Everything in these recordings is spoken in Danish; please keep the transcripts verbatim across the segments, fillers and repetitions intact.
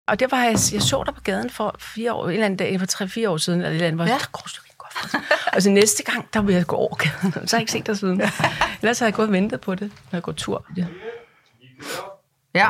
Og det var, jeg, jeg så dig på gaden for fire år, en eller anden dag, for tre-fire år siden, eller et eller andet, hvor ja. jeg, og så næste gang, der vil jeg gå over gaden, så har jeg ikke set dig siden. Ellers har jeg gået og ventet på det, når jeg går tur. Ja. Ja.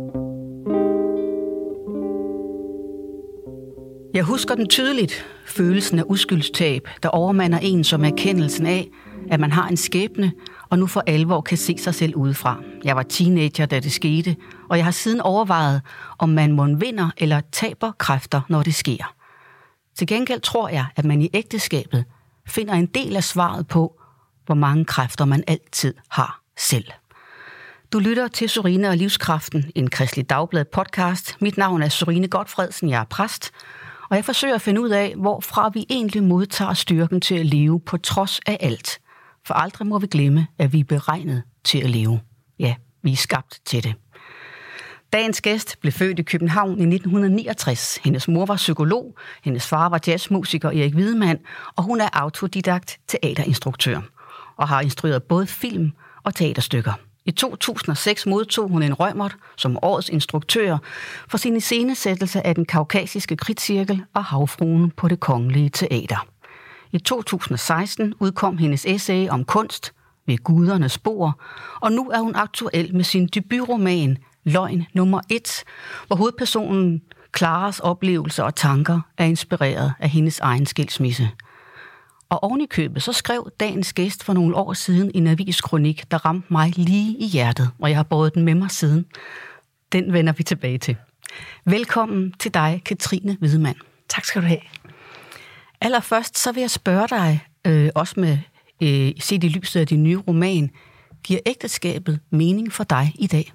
Jeg husker den tydeligt, følelsen af uskyldstab, der overmander en som erkendelsen af, at man har en skæbne, og nu for alvor kan se sig selv udefra. Jeg var teenager, da det skete, og jeg har siden overvejet, om man må vinder eller taber kræfter, når det sker. Til gengæld tror jeg, at man i ægteskabet finder en del af svaret på, hvor mange kræfter man altid har selv. Du lytter til Sørine og Livskraften, en Kristelig Dagblad podcast. Mit navn er Sørine Gotfredsen, jeg er præst, og jeg forsøger at finde ud af, hvorfra vi egentlig modtager styrken til at leve på trods af alt. For aldrig må vi glemme, at vi er beregnet til at leve. Ja, vi er skabt til det. Dagens gæst blev født i København i nitten niogtres. Hendes mor var psykolog, hendes far var jazzmusiker Erik Wiedemann, og hun er autodidakt teaterinstruktør og har instrueret både film og teaterstykker. I to tusind og seks modtog hun en Reumert som årets instruktør for sin iscenesættelse af Den Kaukasiske Kridtcirkel og Havfruen på Det Kongelige Teater. I to tusind og seksten udkom hendes essay om kunst ved gudernes spor, og nu er hun aktuel med sin debutroman Løgn nummer et, hvor hovedpersonen Claras oplevelser og tanker er inspireret af hendes egen skilsmisse. Og oven i købet, så skrev dagens gæst for nogle år siden en aviskronik, der ramte mig lige i hjertet, og jeg har båret den med mig siden. Den vender vi tilbage til. Velkommen til dig, Katrine Wiedemann. Tak skal du have. Allerførst så vil jeg spørge dig, øh, også med øh, set i lyset af din nye roman, giver ægteskabet mening for dig i dag?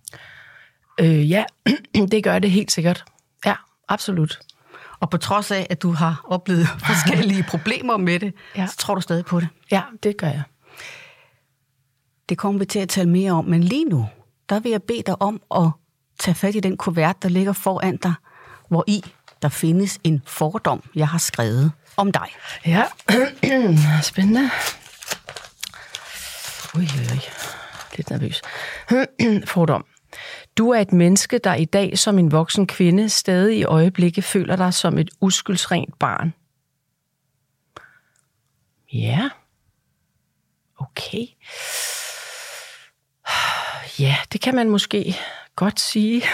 Øh, ja, det gør det helt sikkert. Ja, absolut. Og på trods af, at du har oplevet forskellige problemer med det, ja. Så tror du stadig på det? Ja, det gør jeg. Det kommer vi til at tale mere om, men lige nu, der vil jeg bede dig om at tage fat i den kuvert, der ligger foran dig, hvor i der findes en fordom, jeg har skrevet om dig. Ja, spændende. Ui, ui, ui. Lidt nervøs. Fordom. Du er et menneske, der i dag som en voksen kvinde stadig i øjeblikket føler dig som et uskyldsrent barn. Ja. Okay. Ja, det kan man måske godt sige.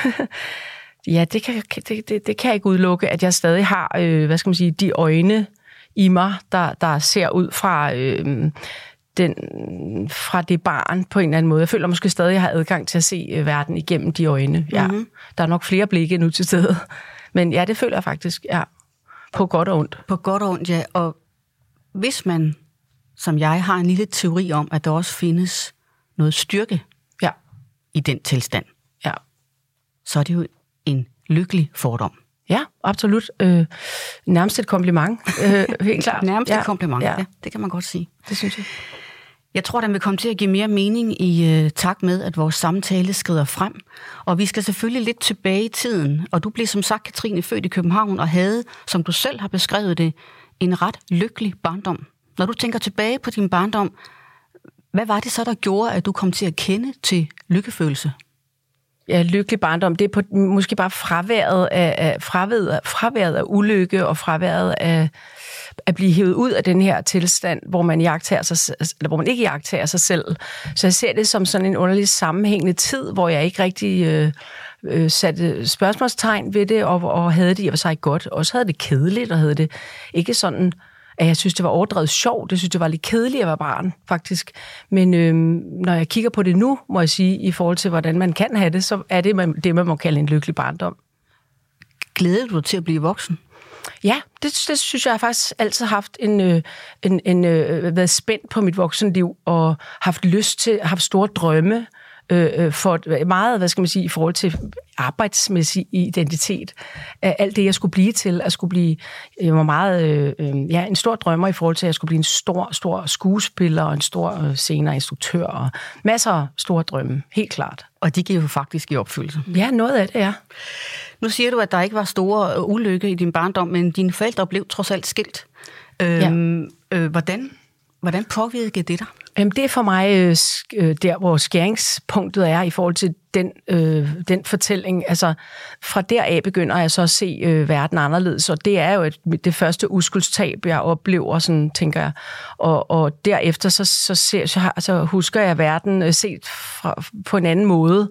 Ja, det kan, det, det, det kan jeg ikke udelukke, at jeg stadig har, øh, hvad skal man sige, de øjne i mig, der, der ser ud fra, øh, den, fra det barn på en eller anden måde. Jeg føler måske stadig, at jeg har adgang til at se øh, verden igennem de øjne. Ja. Mm-hmm. Der er nok flere blikke nu til stedet. Men ja, det føler jeg faktisk, ja. På godt og ondt. På godt og ondt, ja. Og hvis man, som jeg, har en lille teori om, at der også findes noget styrke ja. i den tilstand, ja. så er det jo en lykkelig fordom. Ja, absolut. Øh, nærmest et kompliment. Øh, helt klart. Nærmest ja. et kompliment, ja. ja. Det kan man godt sige. Det synes jeg. Jeg tror, den vil komme til at give mere mening i uh, takt med, at vores samtale skrider frem. Og vi skal selvfølgelig lidt tilbage i tiden. Og du blev som sagt, Katrine, født i København og havde, som du selv har beskrevet det, en ret lykkelig barndom. Når du tænker tilbage på din barndom, hvad var det så, der gjorde, at du kom til at kende til lykkefølelse? Ja, lykkelig barndom, det er på, måske bare fraværet af, af, fraværet, fraværet af ulykke og fraværet af at blive hævet ud af den her tilstand, hvor man, jagttager sig, eller hvor man ikke jagttager sig selv. Så jeg ser det som sådan en underlig sammenhængende tid, hvor jeg ikke rigtig øh, øh, satte spørgsmålstegn ved det, og, og havde det i og for sig godt. Også havde det kedeligt, og havde det ikke sådan, at jeg synes, det var overdrevet sjovt. Jeg synes, det var lidt kedeligt at være barn, faktisk. Men øh, når jeg kigger på det nu, må jeg sige, i forhold til, hvordan man kan have det, så er det det, man må kalde en lykkelig barndom. Glæder du dig til at blive voksen? Ja, det, det synes jeg, jeg har faktisk altid haft en, en, en, en været spændt på mit voksenliv, og haft lyst til, haft store drømme, øh, for meget, hvad skal man sige, i forhold til arbejdsmæssig identitet. Alt det, jeg skulle blive til, at skulle blive, jeg var meget, øh, ja, en stor drømmer i forhold til, at jeg skulle blive en stor, stor skuespiller, og en stor øh, senere instruktør, og masser af store drømme, helt klart. Og de giver jo faktisk i opfyldelse. Ja, noget af det, ja. Nu siger du, at der ikke var store ulykke i din barndom, men dine forældre blev trods alt skilt. Øhm, ja. øh, hvordan Hvordan påvirker det dig? Jamen, det er for mig øh, der, hvor skæringspunktet er i forhold til den, øh, den fortælling. Altså, fra deraf begynder jeg så at se øh, verden anderledes, og det er jo et, det første uskyldstab, jeg oplever, sådan tænker jeg. Og, og derefter så, så, ser, så, har, så husker jeg verden øh, set fra, på en anden måde.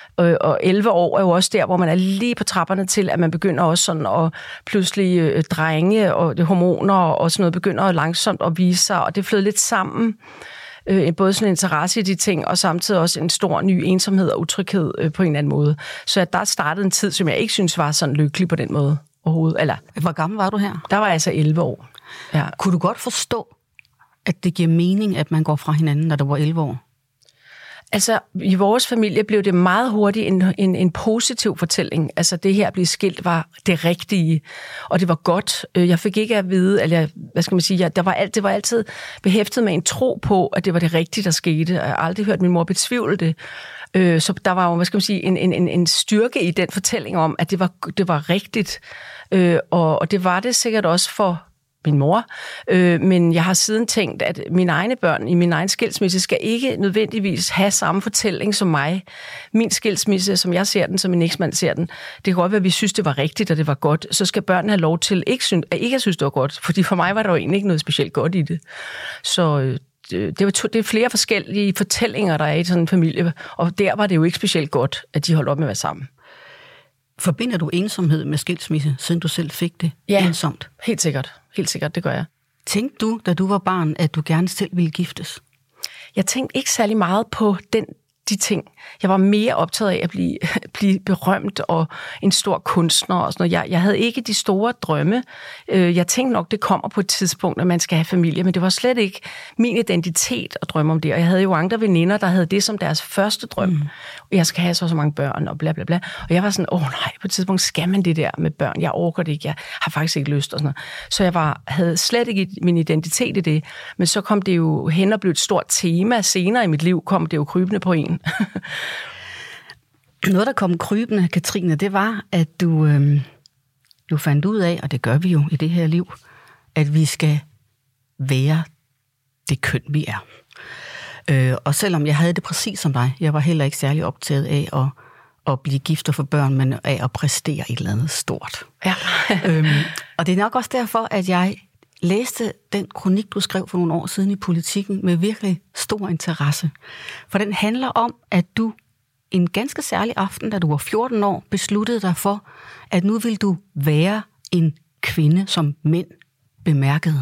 Og elleve år er jo også der, hvor man er lige på trapperne til, at man begynder også sådan at pludselig øh, drenge og det hormoner og sådan noget begynder langsomt at vise sig, og det flyder lidt sammen. Øh, både sådan en interesse i de ting, og samtidig også en stor ny ensomhed og utryghed øh, på en eller anden måde. Så der startede en tid, som jeg ikke synes var sådan lykkelig på den måde overhovedet. Eller, hvor gammel var du her? Der var jeg altså elleve år. Ja. Kunne du godt forstå, at det giver mening, at man går fra hinanden, når du var elleve år? Altså, i vores familie blev det meget hurtigt en, en, en positiv fortælling. Altså, det her at blive skilt var det rigtige, og det var godt. Jeg fik ikke at vide, eller hvad skal man sige, jeg, der var alt, det var altid behæftet med en tro på, at det var det rigtige, der skete. Jeg har aldrig hørt min mor betvivle det. Så der var jo, hvad skal man sige, en, en, en styrke i den fortælling om, at det var, det var rigtigt. Og, og det var det sikkert også for min mor, øh, men jeg har siden tænkt, at mine egne børn i min egen skilsmisse skal ikke nødvendigvis have samme fortælling som mig. Min skilsmisse, som jeg ser den, som min eksmand ser den, det kan godt være, at vi synes, det var rigtigt, og det var godt, så skal børnene have lov til ikke synes, at ikke at synes, det var godt, fordi for mig var der jo egentlig ikke noget specielt godt i det. Så øh, det, var to, det er flere forskellige fortællinger, der er i sådan en familie, og der var det jo ikke specielt godt, at de holdt op med at være sammen. Forbinder du ensomhed med skilsmisse, siden du selv fik det ja, ensomt? Helt sikkert. Helt sikkert, det gør jeg. Tænkte du, da du var barn, at du gerne selv ville giftes? Jeg tænkte ikke særlig meget på den, de ting. Jeg var mere optaget af at blive, blive berømt og en stor kunstner og sådan noget. Jeg, jeg havde ikke de store drømme. Jeg tænkte nok, det kommer på et tidspunkt, at man skal have familie, men det var slet ikke min identitet at drømme om det. Og jeg havde jo andre veninder, der havde det som deres første drøm. Mm. Jeg skal have så så mange børn og bla bla bla. Og jeg var sådan, åh nej, på et tidspunkt skal man det der med børn. Jeg orker det ikke. Jeg har faktisk ikke lyst og sådan noget. Så jeg var, havde slet ikke min identitet i det. Men så kom det jo hen og blev et stort tema. Senere i mit liv kom det jo krybende på en. Noget, der kom krybende, Katrine, det var, at du, øh, du fandt ud af, og det gør vi jo i det her liv, at vi skal være det køn, vi er. Øh, og selvom jeg havde det præcis som dig, jeg var heller ikke særlig optaget af at, at blive gift og få børn, men af at præstere et eller andet stort. Ja. øhm, og det er nok også derfor, at jeg læste den kronik, du skrev for nogle år siden i Politikken, med virkelig stor interesse. For den handler om, at du en ganske særlig aften, da du var fjorten år, besluttede dig for, at nu vil du være en kvinde, som mænd bemærkede.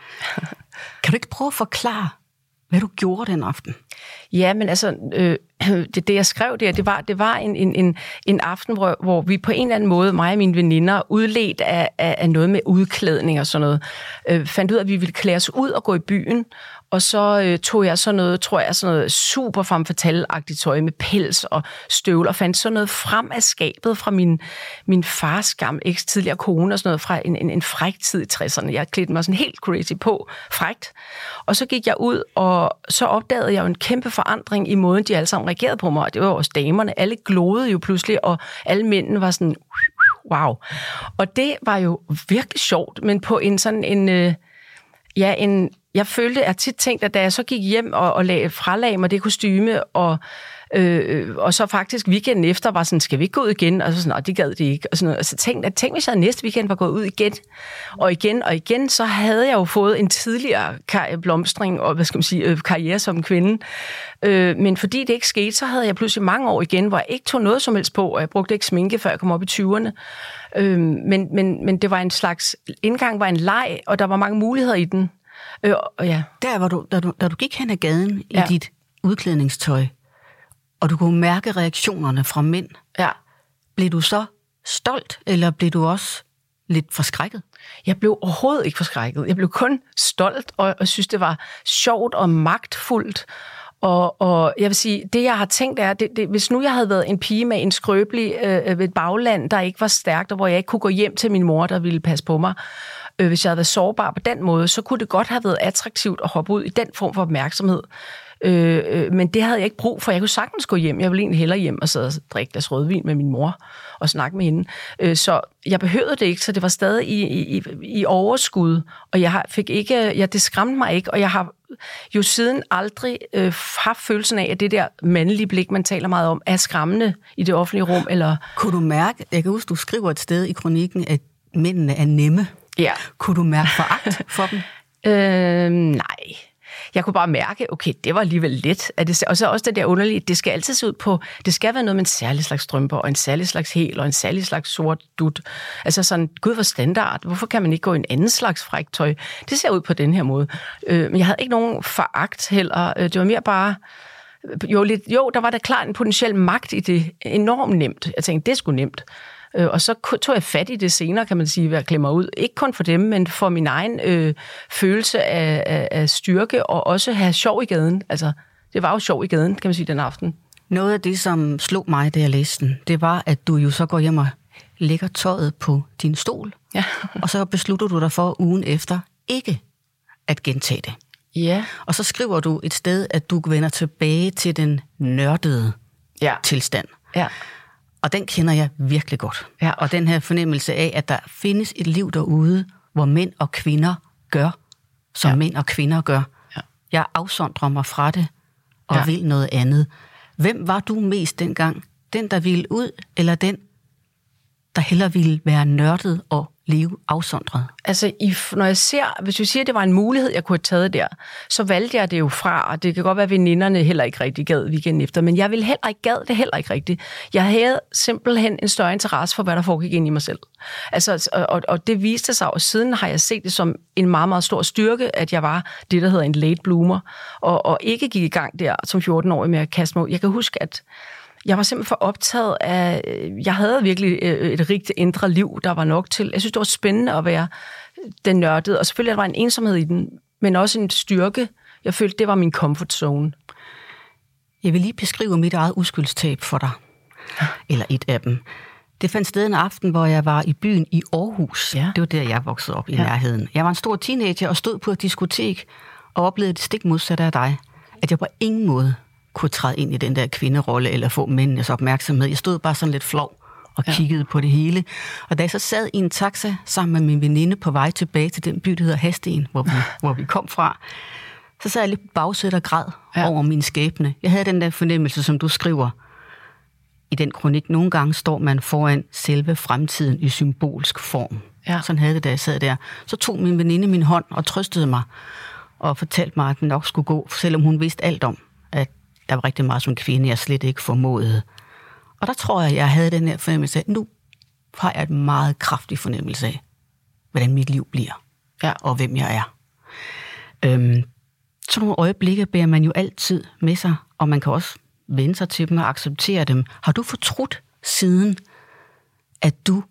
Kan du ikke prøve at forklare, hvad du gjorde den aften? Ja, men altså, øh, det, det jeg skrev der, det var, det var en, en, en, en aften, hvor, hvor vi på en eller anden måde, mig og mine veninder, udledt af, af, af noget med udklædning og sådan noget, øh, fandt ud af, at vi ville klæde os ud og gå i byen, og så øh, tog jeg sådan noget, tror jeg, sådan noget super femme fatale-agtigt tøj med pels og støvler, og fandt sådan noget frem af skabet fra min, min fars gamle eks-tidligere kone og sådan noget fra en, en, en fræk tid i tresserne. Jeg klædte mig sådan helt crazy på, frækt. Og så gik jeg ud, og så opdagede jeg jo en kæmpe forandring i måden, de alle sammen reagerede på mig. Og det var også damerne. Alle glodede jo pludselig, og alle mændene var sådan, wow. Og det var jo virkelig sjovt, men på en sådan en, øh, ja, en, jeg følte, at jeg tit tænkte, at da jeg så gik hjem og, og lag, fralagde mig det kostyme, og, øh, og så faktisk weekenden efter var sådan, skal vi ikke gå ud igen? Og så sådan, nej, det gad det ikke. Og, sådan noget. og så tænkte jeg, tænk, hvis jeg næste weekend var gået ud igen, og igen og igen, så havde jeg jo fået en tidligere kar- blomstring og, hvad skal man sige, øh, karriere som kvinde. Øh, men fordi det ikke skete, så havde jeg pludselig mange år igen, hvor jeg ikke tog noget som helst på, og jeg brugte ikke sminke, før jeg kom op i tyverne. Øh, men, men, men det var en slags, indgang var en leg, og der var mange muligheder i den. Øh, og ja. Der var du, da du, da du gik hen ad gaden i ja. dit udklædningstøj, og du kunne mærke reaktionerne fra mænd, ja. blev du så stolt, eller blev du også lidt forskrækket? Jeg blev overhovedet ikke forskrækket. Jeg blev kun stolt, og, og synes, det var sjovt og magtfuldt. Og, og jeg vil sige, det jeg har tænkt er, det, det, hvis nu jeg havde været en pige med en skrøbelig øh, et bagland, der ikke var stærkt, og hvor jeg ikke kunne gå hjem til min mor, der ville passe på mig, øh, hvis jeg havde været sårbar på den måde, så kunne det godt have været attraktivt at hoppe ud i den form for opmærksomhed. Øh, øh, men det havde jeg ikke brug for. Jeg kunne sagtens gå hjem. Jeg ville egentlig hellere hjem og sidde og drikke glas rødvin med min mor og snakke med hende. Øh, så jeg behøvede det ikke, så det var stadig i, i, i overskud, og jeg fik ikke, ja, det skræmte mig ikke, og jeg har jo siden aldrig øh, haft følelsen af, at det der mandlige blik, man taler meget om, er skræmmende i det offentlige rum. Eller... Kunne du mærke, jeg kan huske, du skriver et sted i kronikken, at mændene er nemme. Ja. Kunne du mærke foragt for dem? Øh, nej. Jeg kunne bare mærke, okay, det var alligevel let. At det, og så også det der underlige, det skal altid se ud på, det skal være noget med en særlig slags strømper, og en særlig slags hæl, og en særlig slags sort dut. Altså sådan, gud, hvor standard. Hvorfor kan man ikke gå i en anden slags frækt tøj? Det ser ud på den her måde. Øh, men jeg havde ikke nogen foragt heller. Det var mere bare, jo, lidt, jo, der var da klart en potentiel magt i det. Enormt nemt. Jeg tænkte, det er sgu nemt. Og så tog jeg fat i det senere, kan man sige, ved at klemme mig ud. Ikke kun for dem, men for min egen øh, følelse af, af, af styrke, og også have sjov i gaden. Altså, det var jo sjov i gaden, kan man sige, den aften. Noget af det, som slog mig, da jeg læste den, det var, at du jo så går hjem og lægger tøjet på din stol, ja. og så beslutter du dig for ugen efter ikke at gentage det. Ja. Og så skriver du et sted, at du vender tilbage til den nørdede ja. tilstand. Ja. Og den kender jeg virkelig godt. Ja. Og den her fornemmelse af, at der findes et liv derude, hvor mænd og kvinder gør, som ja. mænd og kvinder gør. Ja. Jeg afsondrer mig fra det, og ja. vil noget andet. Hvem var du mest dengang? Den, der ville ud, eller den, der hellere ville være nørdet og leve afsondret? Altså, når jeg ser, hvis vi siger, at det var en mulighed, jeg kunne have taget der, så valgte jeg det jo fra, og det kan godt være, at veninderne heller ikke rigtig gad weekenden efter, men jeg ville heller ikke gad det heller ikke rigtigt. Jeg havde simpelthen en større interesse for, hvad der foregik ind i mig selv. Altså, og, og det viste sig, og siden har jeg set det som en meget, meget stor styrke, at jeg var det, der hedder en late bloomer, og, og ikke gik i gang der som fjorten-årig med at kaste mig ud. Jeg kan huske, at jeg var simpelthen for optaget af, jeg havde virkelig et rigt indre liv, der var nok til. Jeg synes, det var spændende at være den nørdede, og selvfølgelig der var en ensomhed i den, men også en styrke. Jeg følte, det var min comfort zone. Jeg vil lige beskrive mit eget uskyldstab for dig, eller et af dem. Det fandt sted en aften, hvor jeg var i byen i Aarhus. Ja. Det var der, jeg voksede op i ja. nærheden. Jeg var en stor teenager og stod på et diskotek og oplevede det stik modsatte af dig, at jeg på ingen måde kunne træde ind i den der kvinderolle eller få mændenes opmærksomhed. Jeg stod bare sådan lidt flov og ja. kiggede på det hele. Og da jeg så sad i en taxa sammen med min veninde på vej tilbage til den by, der hedder Hasten, hvor vi, hvor vi kom fra, så sad jeg lidt på bagsæt og græd ja. over min skæbne. Jeg havde den der fornemmelse, som du skriver i den kronik. Nogle gange står man foran selve fremtiden i symbolsk form. Ja. Sådan havde det, da jeg sad der. Så tog min veninde min hånd og trøstede mig og fortalte mig, at den nok skulle gå, selvom hun vidste alt om, at der var rigtig meget som kvinde, jeg slet ikke formåede. Og der tror jeg, jeg havde den her fornemmelse af, nu har jeg et meget kraftig fornemmelse af, hvordan mit liv bliver, ja. og hvem jeg er. Øhm, sådan nogle øjeblikke bærer man jo altid med sig, og man kan også vende sig til dem og acceptere dem. Har du fortrudt siden, at du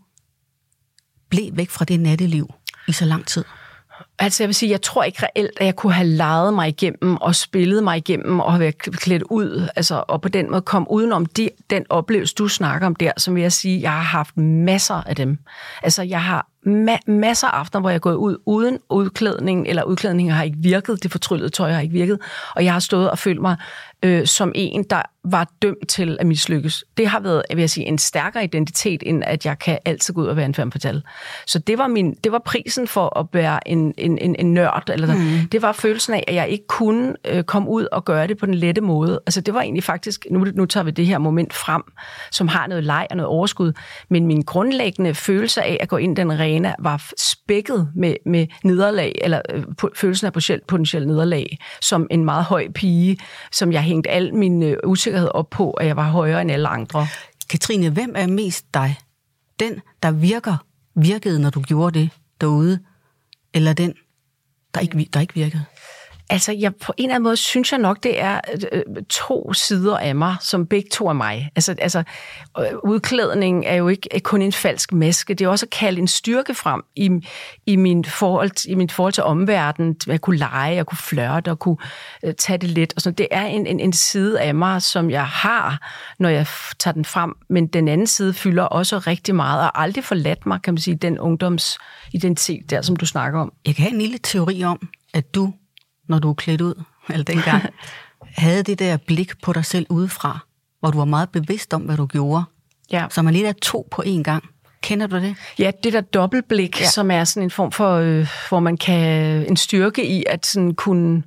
blev væk fra det natteliv i så lang tid? Altså jeg vil sige, jeg tror ikke reelt, at jeg kunne have leget mig igennem og spillet mig igennem og have været klædt ud, altså, og på den måde komme udenom de, den oplevelse, du snakker om der, som vil jeg sige, jeg har haft masser af dem. Altså jeg har ma- masser af aftener, hvor jeg er gået ud uden udklædning, eller udklædningen har ikke virket, det fortryllede tøj har ikke virket, og jeg har stået og følt mig øh, som en, der var dømt til at mislykkes. Det har været, vil jeg sige, en stærkere identitet, end at jeg kan altid gå ud og være en femme fatale. Så det var, min, det var prisen for at være en, en, en, en nørd. Eller mm. Det var følelsen af, at jeg ikke kunne øh, komme ud og gøre det på den lette måde. Altså det var egentlig faktisk, nu, nu tager vi det her moment frem, som har noget leg og noget overskud, men min grundlæggende følelse af at gå ind i den arena var spækket med, med nederlag, eller øh, følelsen af potentielt, potentielt nederlag, som en meget høj pige, som jeg hængte al min øh, usikkerhed op på, at jeg var højere end alle andre. Katrine, hvem er mest dig? Den, der virker, virkede, når du gjorde det derude, eller den, der ikke, der ikke virkede? Altså, jeg, på en eller anden måde synes jeg nok, det er øh, to sider af mig, som begge to er mig. Altså, altså øh, udklædning er jo ikke kun en falsk maske. Det er også at kalde en styrke frem i, i, min forhold, i mit forhold til omverdenen. Jeg kunne lege, jeg kunne flirte og kunne øh, tage det let. Og sådan. Det er en, en, en side af mig, som jeg har, når jeg tager den frem. Men den anden side fylder også rigtig meget, og aldrig forladt mig, kan man sige, den ungdomsidentitet der, som du snakker om. Jeg kan have en lille teori om, at du, når du er klædt ud, eller dengang, havde det der blik på dig selv udefra, hvor du var meget bevidst om, hvad du gjorde. Ja. Så man lidt er to på én gang. Kender du det? Ja, det der dobbeltblik, ja. Som er sådan en form for, øh, hvor man kan, en styrke i at sådan kunne,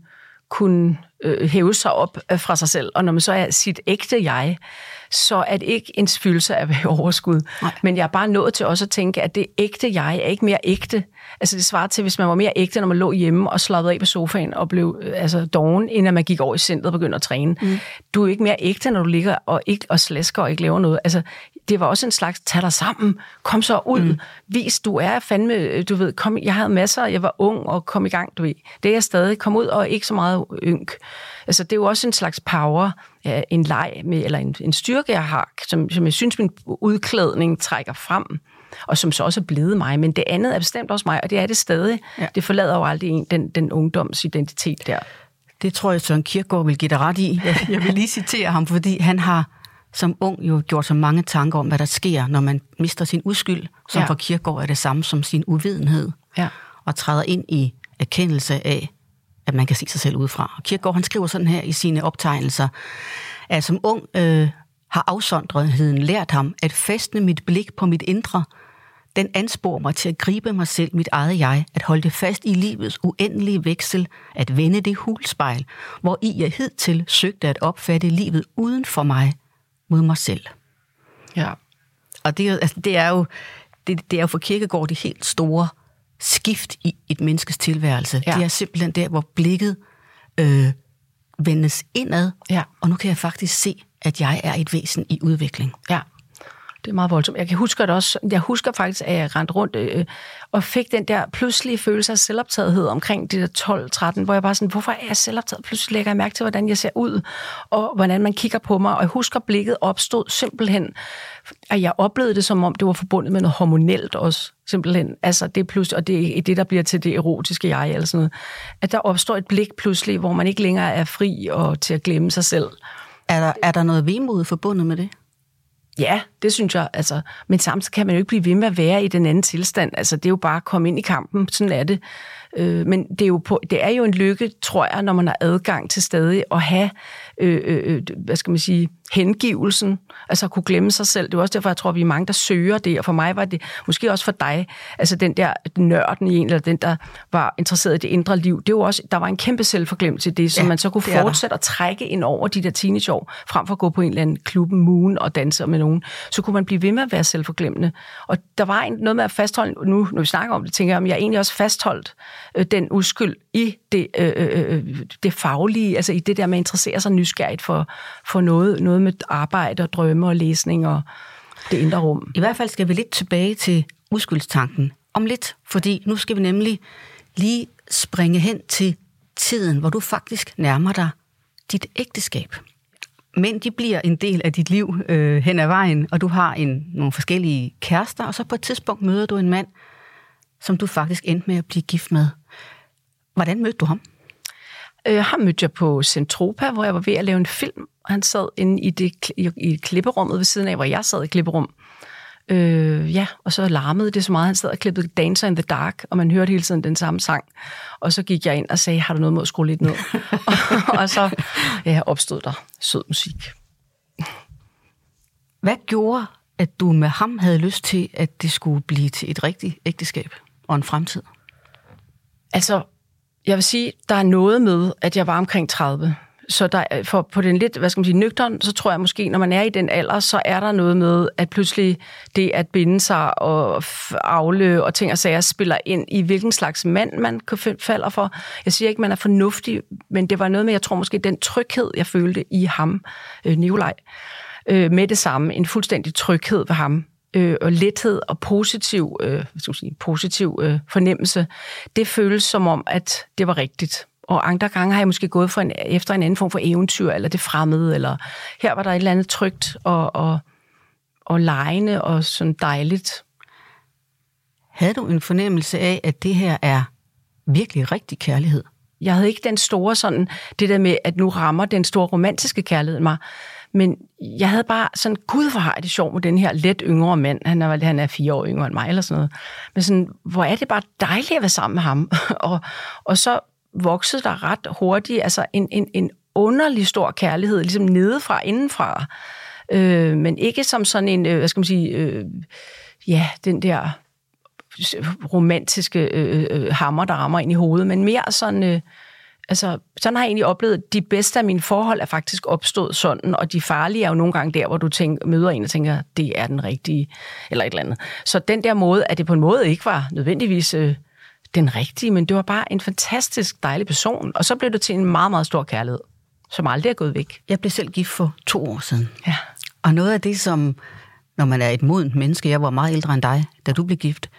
kunne øh, hæve sig op øh, fra sig selv. Og når man så er sit ægte jeg, så er det ikke en følelse af at være overskud. Nej. Men jeg er bare nået til også at tænke, at det ægte jeg er ikke mere ægte. Altså det svarer til, hvis man var mere ægte, når man lå hjemme og slappede af på sofaen og blev øh, altså doven, inden man gik over i centret og begyndte at træne. Mm. Du er ikke mere ægte, når du ligger og, ikke, og slasker og ikke laver noget. Altså det var også en slags, tag dig sammen, kom så ud, mm. vis, du er fandme, du ved, kom, jeg havde masser, jeg var ung og kom i gang, du ved. Det er jeg stadig, kom ud og ikke så meget ynk. Altså det er jo også en slags power, ja, en leg med, eller en, en styrke, jeg har, som, som jeg synes, min udklædning trækker frem, og som så også er blevet mig, men det andet er bestemt også mig, og det er det stadig. Ja. Det forlader jo aldrig en, den, den ungdomsidentitet der. Det tror jeg, Søren Kierkegaard vil give dig ret i. Jeg vil lige citere ham, fordi han har som ung jo gjort så mange tanker om, hvad der sker, når man mister sin uskyld, som ja. For Kierkegaard er det samme som sin uvidenhed, ja. Og træder ind i erkendelse af, at man kan se sig selv udefra. Og Kierkegaard, han skriver sådan her i sine optegnelser, at som ung øh, har afsondretheden lært ham at fæstne mit blik på mit indre. Den ansporer mig til at gribe mig selv, mit eget jeg, at holde det fast i livets uendelige veksel, at vende det hulspejl, hvor i jeg hidtil søgte at opfatte livet uden for mig, mod mig selv. Ja. Og det er, altså, det er jo det, det er jo for Kierkegaard det helt store skift i et menneskes tilværelse. Ja. Det er simpelthen der, hvor blikket øh, vendes indad, ja. Og nu kan jeg faktisk se, at jeg er et væsen i udvikling. Ja. Det er meget voldsomt. Jeg kan huske det også. Jeg husker faktisk, at jeg rendte rundt øh, og fik den der pludselige følelse af selvoptagethed omkring de der tolv tretten, hvor jeg bare sådan, hvorfor er jeg selvoptaget? Pludselig lægger jeg mærke til, hvordan jeg ser ud, og hvordan man kigger på mig. Og jeg husker, blikket opstod simpelthen, at jeg oplevede det, som om det var forbundet med noget hormonelt også. Simpelthen. Altså det er pludselig, og det er det, der bliver til det erotiske jeg, eller sådan noget. At der opstår et blik pludselig, hvor man ikke længere er fri og til at glemme sig selv. Er der, er der noget vemod forbundet med det? Ja, det synes jeg, altså, men samtidig kan man jo ikke blive ved med at være i den anden tilstand. Altså, det er jo bare at komme ind i kampen, sådan er det. Øh, men det er, jo på, det er jo en lykke, tror jeg, når man har adgang til stadig at have, øh, øh, hvad skal man sige, hengivelsen, altså at kunne glemme sig selv. Det er også derfor, jeg tror, vi er mange, der søger det, og for mig var det, måske også for dig, altså den der nørden i en, eller den, der var interesseret i det indre liv, det var også, der var en kæmpe selvforglemmelse i det, så ja, man så kunne fortsætte at trække ind over de der teenageår, frem for at gå på en eller anden klub Moon og danse med nogen, så kunne man blive ved med at være selvforglemmende. Og der var en, noget med at fastholde, nu når vi snakker om det, tænker jeg, om jeg egentlig også fastholdt øh, den uskyld i det, øh, øh, det faglige, altså i det der med at interessere sig nysgerrigt for, for noget, noget med arbejde og drømme og læsning og det indre rum. I hvert fald skal vi lidt tilbage til uskyldstanken om lidt, fordi nu skal vi nemlig lige springe hen til tiden, hvor du faktisk nærmer dig dit ægteskab. Men de bliver en del af dit liv øh, hen ad vejen, og du har en, nogle forskellige kærester, og så på et tidspunkt møder du en mand, som du faktisk endte med at blive gift med. Hvordan mødte du ham? Øh, ham mødte jeg på Centropa, hvor jeg var ved at lave en film. Han sad inde i, det, i, i klipperummet ved siden af, hvor jeg sad i klipperum. Øh, ja, og så larmede det så meget. Han sad og klippede Dancer in the Dark, og man hørte hele tiden den samme sang. Og så gik jeg ind og sagde, har du noget mod at skrue lidt ned? og, og så ja, opstod der sød musik. Hvad gjorde, at du med ham havde lyst til, at det skulle blive til et rigtigt ægteskab og en fremtid? Altså, jeg vil sige, der er noget med, at jeg var omkring tredive. Så der, for på den lidt, hvad skal man sige, nøgtern, så tror jeg måske, når man er i den alder, så er der noget med, at pludselig det at binde sig og afle og ting og sager spiller ind i, hvilken slags mand man falder for. Jeg siger ikke, man er fornuftig, men det var noget med, jeg tror måske, den tryghed, jeg følte i ham, øh, Nikolaj, øh, med det samme, en fuldstændig tryghed ved ham, øh, og lethed og positiv, øh, hvad skal man sige, positiv øh, fornemmelse, det føles som om, at det var rigtigt. Og andre gange har jeg måske gået for en, efter en anden form for eventyr, eller det fremmede, eller her var der et eller andet trygt og, og, og legende og sådan dejligt. Havde du en fornemmelse af, at det her er virkelig rigtig kærlighed? Jeg havde ikke den store sådan, det der med, at nu rammer den store romantiske kærlighed mig, men jeg havde bare sådan, gud, hvor har jeg det sjov med den her let yngre mand. Han er, han er fire år yngre end mig, eller sådan noget. Men sådan, hvor er det bare dejligt at være sammen med ham. og, og så voksede der ret hurtigt, altså en, en, en underlig stor kærlighed, ligesom nedefra, indenfra. Øh, men ikke som sådan en, øh, hvad skal man sige, øh, ja, den der romantiske øh, øh, hammer, der rammer ind i hovedet, men mere sådan, øh, Altså, sådan har jeg egentlig oplevet, at de bedste af mine forhold er faktisk opstået sådan, og de farlige er jo nogle gange der, hvor du tænker, møder en og tænker, det er den rigtige, eller et eller andet. Så den der måde, at det på en måde ikke var nødvendigvis øh, den rigtige, men det var bare en fantastisk dejlig person, og så blev det til en meget, meget stor kærlighed, som aldrig er gået væk. Jeg blev selv gift for to år siden. Ja. Og noget af det, som, når man er et modent menneske, jeg var meget ældre end dig, da du blev gift,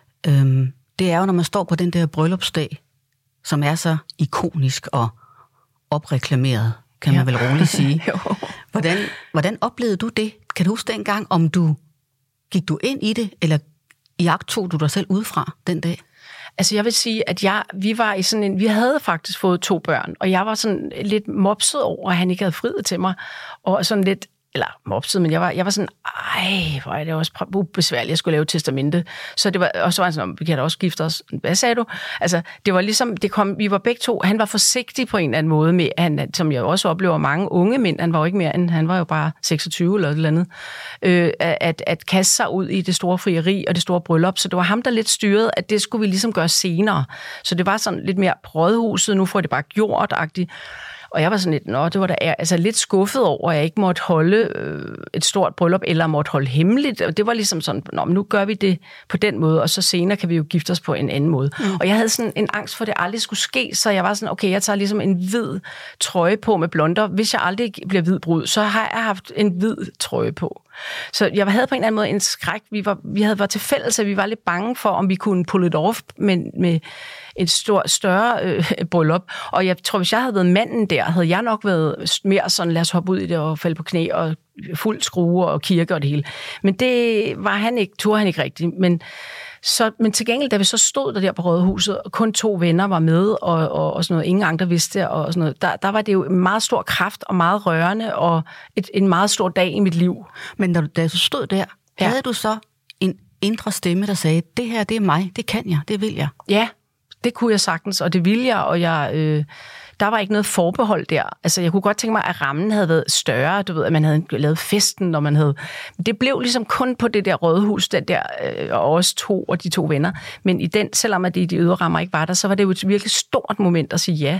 øhm, det er jo, når man står på den der bryllupsdag, som er så ikonisk og opreklameret, kan man ja. vel roligt sige. hvordan, hvordan oplevede du det? Kan du huske dengang, om du gik du ind i det, eller iagttog du dig selv udefra den dag? Altså jeg vil sige, at jeg, vi var i sådan en, vi havde faktisk fået to børn, og jeg var sådan lidt mopset over, at han ikke havde friet til mig, og sådan lidt, eller mopset, men jeg var, jeg var sådan, ej, hvor er det også besværligt, at jeg skulle lave testamente. Så det var, og så var han sådan, vi kan da også gifte os. Hvad sagde du? Altså, det var ligesom, det kom, vi var begge to, han var forsigtig på en eller anden måde, med, han, som jeg også oplever mange unge mænd, han var jo ikke mere end, han var jo bare seksogtyve eller et eller andet, øh, at, at kaste sig ud i det store frieri og det store bryllup. Så det var ham, der lidt styrede, at det skulle vi ligesom gøre senere. Så det var sådan lidt mere brødhuset, nu får det bare gjort-agtigt. Og jeg var sådan lidt, nå, det var da altså lidt skuffet over, at jeg ikke måtte holde øh, et stort bryllup, eller måtte holde hemmeligt. Og det var ligesom sådan, nå, men nu gør vi det på den måde, og så senere kan vi jo gifte os på en anden måde. Mm. Og jeg havde sådan en angst for, at det aldrig skulle ske, så jeg var sådan, okay, jeg tager ligesom en hvid trøje på med blonder. Hvis jeg aldrig bliver hvid brud, så har jeg haft en hvid trøje på. Så jeg havde på en eller anden måde en skræk. Vi var, vi havde været til fælles, at vi var lidt bange for, om vi kunne pull it off med, med et stor, større øh, bryllup. Og jeg tror, hvis jeg havde været manden der, havde jeg nok været mere sådan, lad os hoppe ud i det og falde på knæ og fuld skrue og kirke og det hele. Men det var han ikke, turde han ikke rigtigt. Men, så, men til gengæld, da vi så stod der, der på Rådhuset, og kun to venner var med, og, og, og sådan noget, ingen andre vidste, og sådan noget, der, der var det jo en meget stor kraft og meget rørende, og et, en meget stor dag i mit liv. Men når du, da du stod der, ja. havde du så en indre stemme, der sagde, det her, det er mig, det kan jeg, det vil jeg? Ja, det kunne jeg sagtens, og det ville jeg, og jeg, øh, der var ikke noget forbehold der. Altså, jeg kunne godt tænke mig, at rammen havde været større, du ved, at man havde lavet festen, når man havde... Det blev ligesom kun på det der Rådhus, den der, øh, og os to og de to venner. Men i den, selvom at de, de ydre rammer ikke var der, så var det jo et virkelig stort moment at sige ja,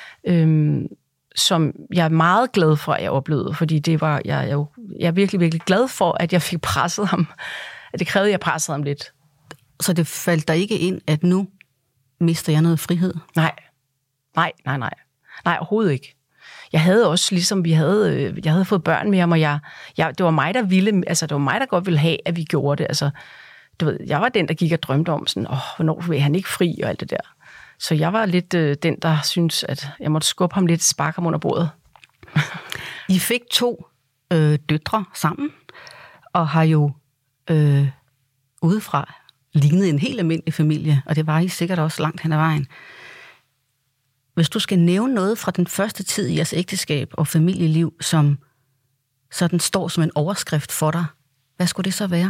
øhm, som jeg er meget glad for, at jeg oplevede, fordi det var, jeg, jeg, jeg er virkelig, virkelig glad for, at jeg fik presset ham. At det krævede, at jeg pressede ham lidt. Så det faldt der ikke ind, at nu mister jeg noget frihed? Nej, nej, nej, nej. Nej, overhovedet ikke. Jeg havde også, ligesom vi havde, jeg havde fået børn med ham, og jeg, jeg, det var mig, der ville, altså det var mig, der godt ville have, at vi gjorde det. Altså, du ved, jeg var den, der gik og drømte om sådan, åh, hvornår vil han ikke fri, og alt det der. Så jeg var lidt øh, den, der synes, at jeg måtte skubbe ham lidt, sparke ham under bordet. I fik to øh, døtre sammen, og har jo øh, udefra lignede en helt almindelig familie, og det var I sikkert også langt hen ad vejen. Hvis du skal nævne noget fra den første tid i jeres ægteskab og familieliv, som sådan står som en overskrift for dig, hvad skulle det så være?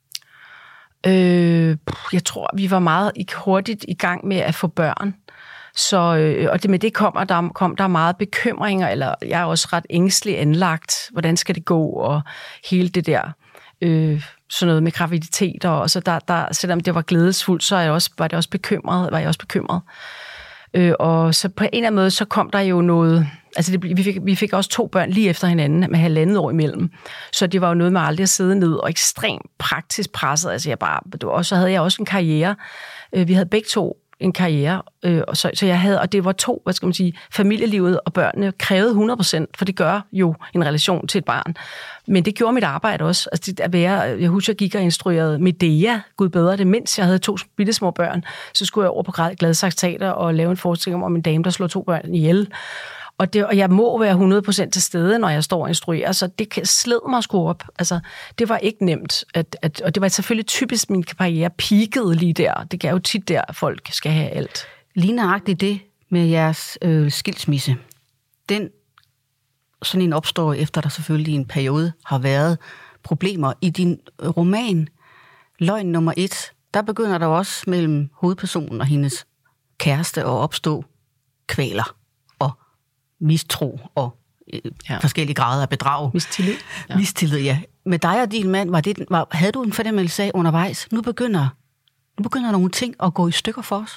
Øh, jeg tror, vi var meget hurtigt i gang med at få børn. Så, øh, og det, med det kommer der, kom der meget bekymringer, eller jeg er også ret ængstelig anlagt. Hvordan skal det gå, og hele det der... Øh, sådan noget med graviditeter, og så der, der, selvom det var glædesfuldt, så er jeg også, var, det også bekymret, var jeg også bekymret. Øh, og så på en eller anden måde, så kom der jo noget, altså det, vi, fik, vi fik også to børn lige efter hinanden, med halvandet år imellem, så det var jo noget med aldrig at sidde ned, og ekstremt praktisk presset, altså jeg bare, og så havde jeg også en karriere, øh, vi havde begge to en karriere, øh, og så, så jeg havde, og det var to, hvad skal man sige, familielivet og børnene krævede hundrede procent, for det gør jo en relation til et barn. Men det gjorde mit arbejde også. Altså det at være, jeg husker, jeg gik og instruerede Medea, Gud bedre det, mens jeg havde to bitte små børn, så skulle jeg over på Gladsaxe Teater og lave en forestilling om en dame, der slog to børn ihjel. Og, det, og jeg må være hundrede procent til stede, når jeg står og instruerer, så det sled mig sgu op. Altså, det var ikke nemt. At, at, og det var selvfølgelig typisk, min karriere peakede lige der. Det er jo tit der, folk skal have alt. Lige nøjagtigt det med jeres øh, skilsmisse. Den, sådan en opstår efter, der selvfølgelig i en periode har været problemer. I din roman, Løgn nummer et, der begynder der også mellem hovedpersonen og hendes kæreste at opstå kvaler. Mistro og øh, ja. forskellige grader af bedrag. Mistillid. Ja. Mistillid, ja. Med dig og din mand, var det, var, havde du en fornemmelse af undervejs, nu begynder, nu begynder nogle ting at gå i stykker for os?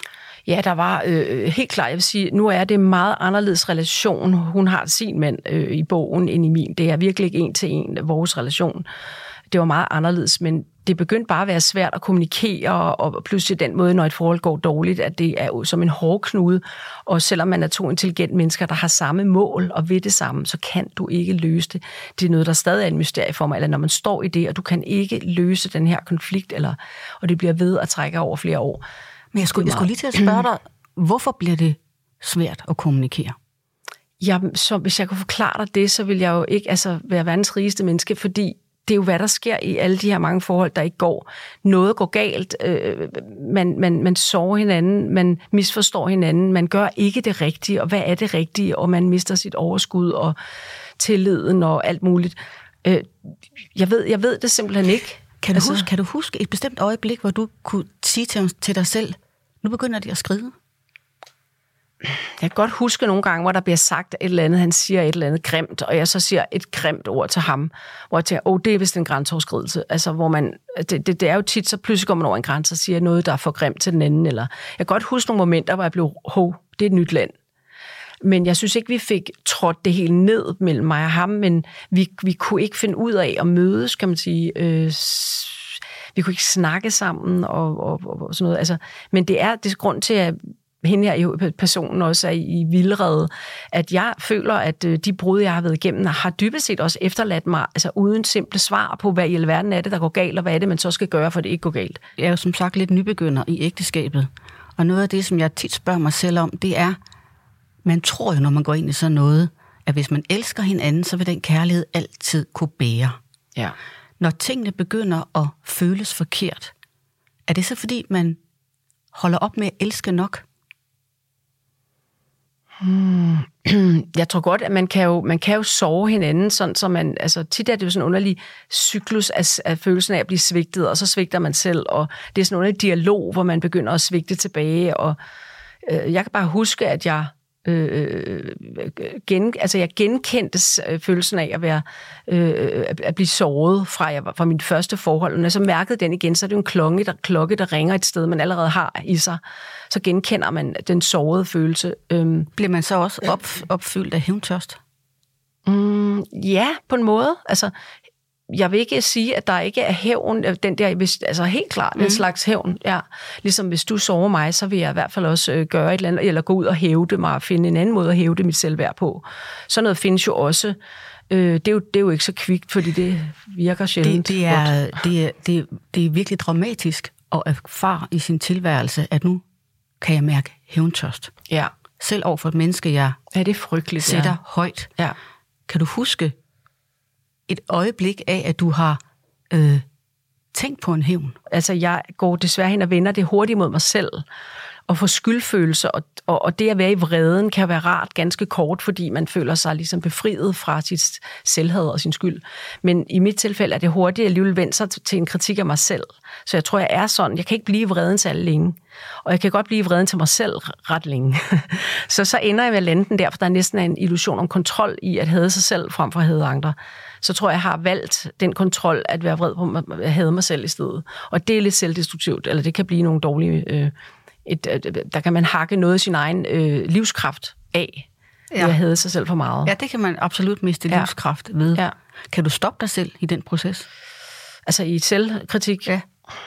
Ja, der var øh, helt klart, jeg vil sige, nu er det en meget anderledes relation. Hun har sin mand øh, i bogen end i min. Det er virkelig ikke en til en vores relation. Det var meget anderledes, men det begyndte bare at være svært at kommunikere, og pludselig den måde, når et forhold går dårligt, at det er jo som en hårdknude. Og selvom man er to intelligente mennesker, der har samme mål og ved det samme, så kan du ikke løse det. Det er noget, der stadig er en mysterie for mig, eller når man står i det, og du kan ikke løse den her konflikt, eller, og det bliver ved at trække over flere år. Men jeg skulle, jeg skulle lige til at spørge dig, hvorfor bliver det svært at kommunikere? Ja, så hvis jeg kunne forklare dig det, så vil jeg jo ikke altså, være verdens rigeste menneske, fordi det er jo, hvad der sker i alle de her mange forhold, der ikke går. Noget går galt, øh, man, man, man sover hinanden, man misforstår hinanden, man gør ikke det rigtige, og hvad er det rigtige, og man mister sit overskud og tilliden og alt muligt. Øh, jeg, ved, jeg ved det simpelthen ikke. Kan du, altså, huske, kan du huske et bestemt øjeblik, hvor du kunne sige til, til dig selv, nu begynder de at skride? Jeg kan godt huske nogle gange, hvor der bliver sagt et eller andet, han siger et eller andet grimt, og jeg så siger et grimt ord til ham, hvor jeg tænker, åh, oh, det er vist en grænseoverskridelse. Altså, hvor man, det, det, det er jo tit, så pludselig går man over en grænse og siger noget, der er for grimt til den anden, eller jeg kan godt huske nogle momenter, hvor jeg blev, hov, det er et nyt land. Men jeg synes ikke, vi fik trådt det hele ned mellem mig og ham, men vi, vi kunne ikke finde ud af at mødes, kan man sige. Øh, vi kunne ikke snakke sammen og, og, og sådan noget. Altså, men det er, det er grund til, at hende her personen også er i vildrede, at jeg føler, at de brud, jeg har været igennem, har dybest set også efterladt mig, altså uden simple svar på, hvad i alverden er det, der går galt, og hvad er det, man så skal gøre, for det ikke går galt. Jeg er jo som sagt lidt nybegynder i ægteskabet, og noget af det, som jeg tit spørger mig selv om, det er, man tror jo, når man går ind i sådan noget, at hvis man elsker hinanden, så vil den kærlighed altid kunne bære. Ja. Når tingene begynder at føles forkert, er det så fordi, man holder op med at elske nok? Hmm. Jeg tror godt, at man kan jo, man kan jo sove hinanden, sådan så man, altså tit er det jo sådan en underlig cyklus af, af følelsen af at blive svigtet, og så svigter man selv, og det er sådan en underlig dialog, hvor man begynder at svigte tilbage, og øh, jeg kan bare huske, at jeg Øh, gen, altså jeg genkendte øh, følelsen af at være øh, at blive såret fra, jeg var, fra mit første forhold, og når jeg så mærkede den igen, så er det jo en klokke der, klokke, der ringer et sted, man allerede har i sig, så genkender man den sårede følelse. Øhm, Bliver man så også op, opfyldt af hævntørst? Mm, ja, på en måde. Altså, jeg vil ikke sige, at der ikke er hævn, den der, hvis, altså helt klart, mm. en slags hævn, ja. Ligesom hvis du sover mig, så vil jeg i hvert fald også øh, gøre et eller andet, eller gå ud og hævde mig, og finde en anden måde at hævde mit selvværd på. Sådan noget findes jo også. Øh, det, er jo, det er jo ikke så kvikt, fordi det virker sjældent. Det, det, er, det, er, det, er, det er virkelig dramatisk at erfare i sin tilværelse, at nu kan jeg mærke hævntørst. Ja. Selv over for et menneske, jeg ja, det er frygteligt, sætter ja. højt. Ja. Kan du huske et øjeblik af, at du har øh, tænkt på en hævn? Altså, jeg går desværre hen og vender det hurtigt mod mig selv, og får skyldfølelse, og, og, og det at være i vreden kan være rart ganske kort, fordi man føler sig ligesom befriet fra sit selvhad og sin skyld. Men i mit tilfælde er det hurtigt alligevel vendt sig til en kritik af mig selv. Så jeg tror, jeg er sådan. Jeg kan ikke blive i vreden til alle længe. Og jeg kan godt blive i vreden til mig selv ret længe. så så ender jeg med at lande den der, for der er næsten en illusion om kontrol i at hade sig selv frem for at hade andre. Så tror jeg, jeg har valgt den kontrol at være vred på mig, at hade mig selv i stedet. Og det er lidt selvdestruktivt, eller det kan blive nogle dårlige... Øh, et, der kan man hakke noget af sin egen øh, livskraft af, ja. Ved at hade sig selv for meget. Ja, det kan man absolut miste ja. livskraft ved. Ja. Kan du stoppe dig selv i den proces? Altså i selvkritik? Ja.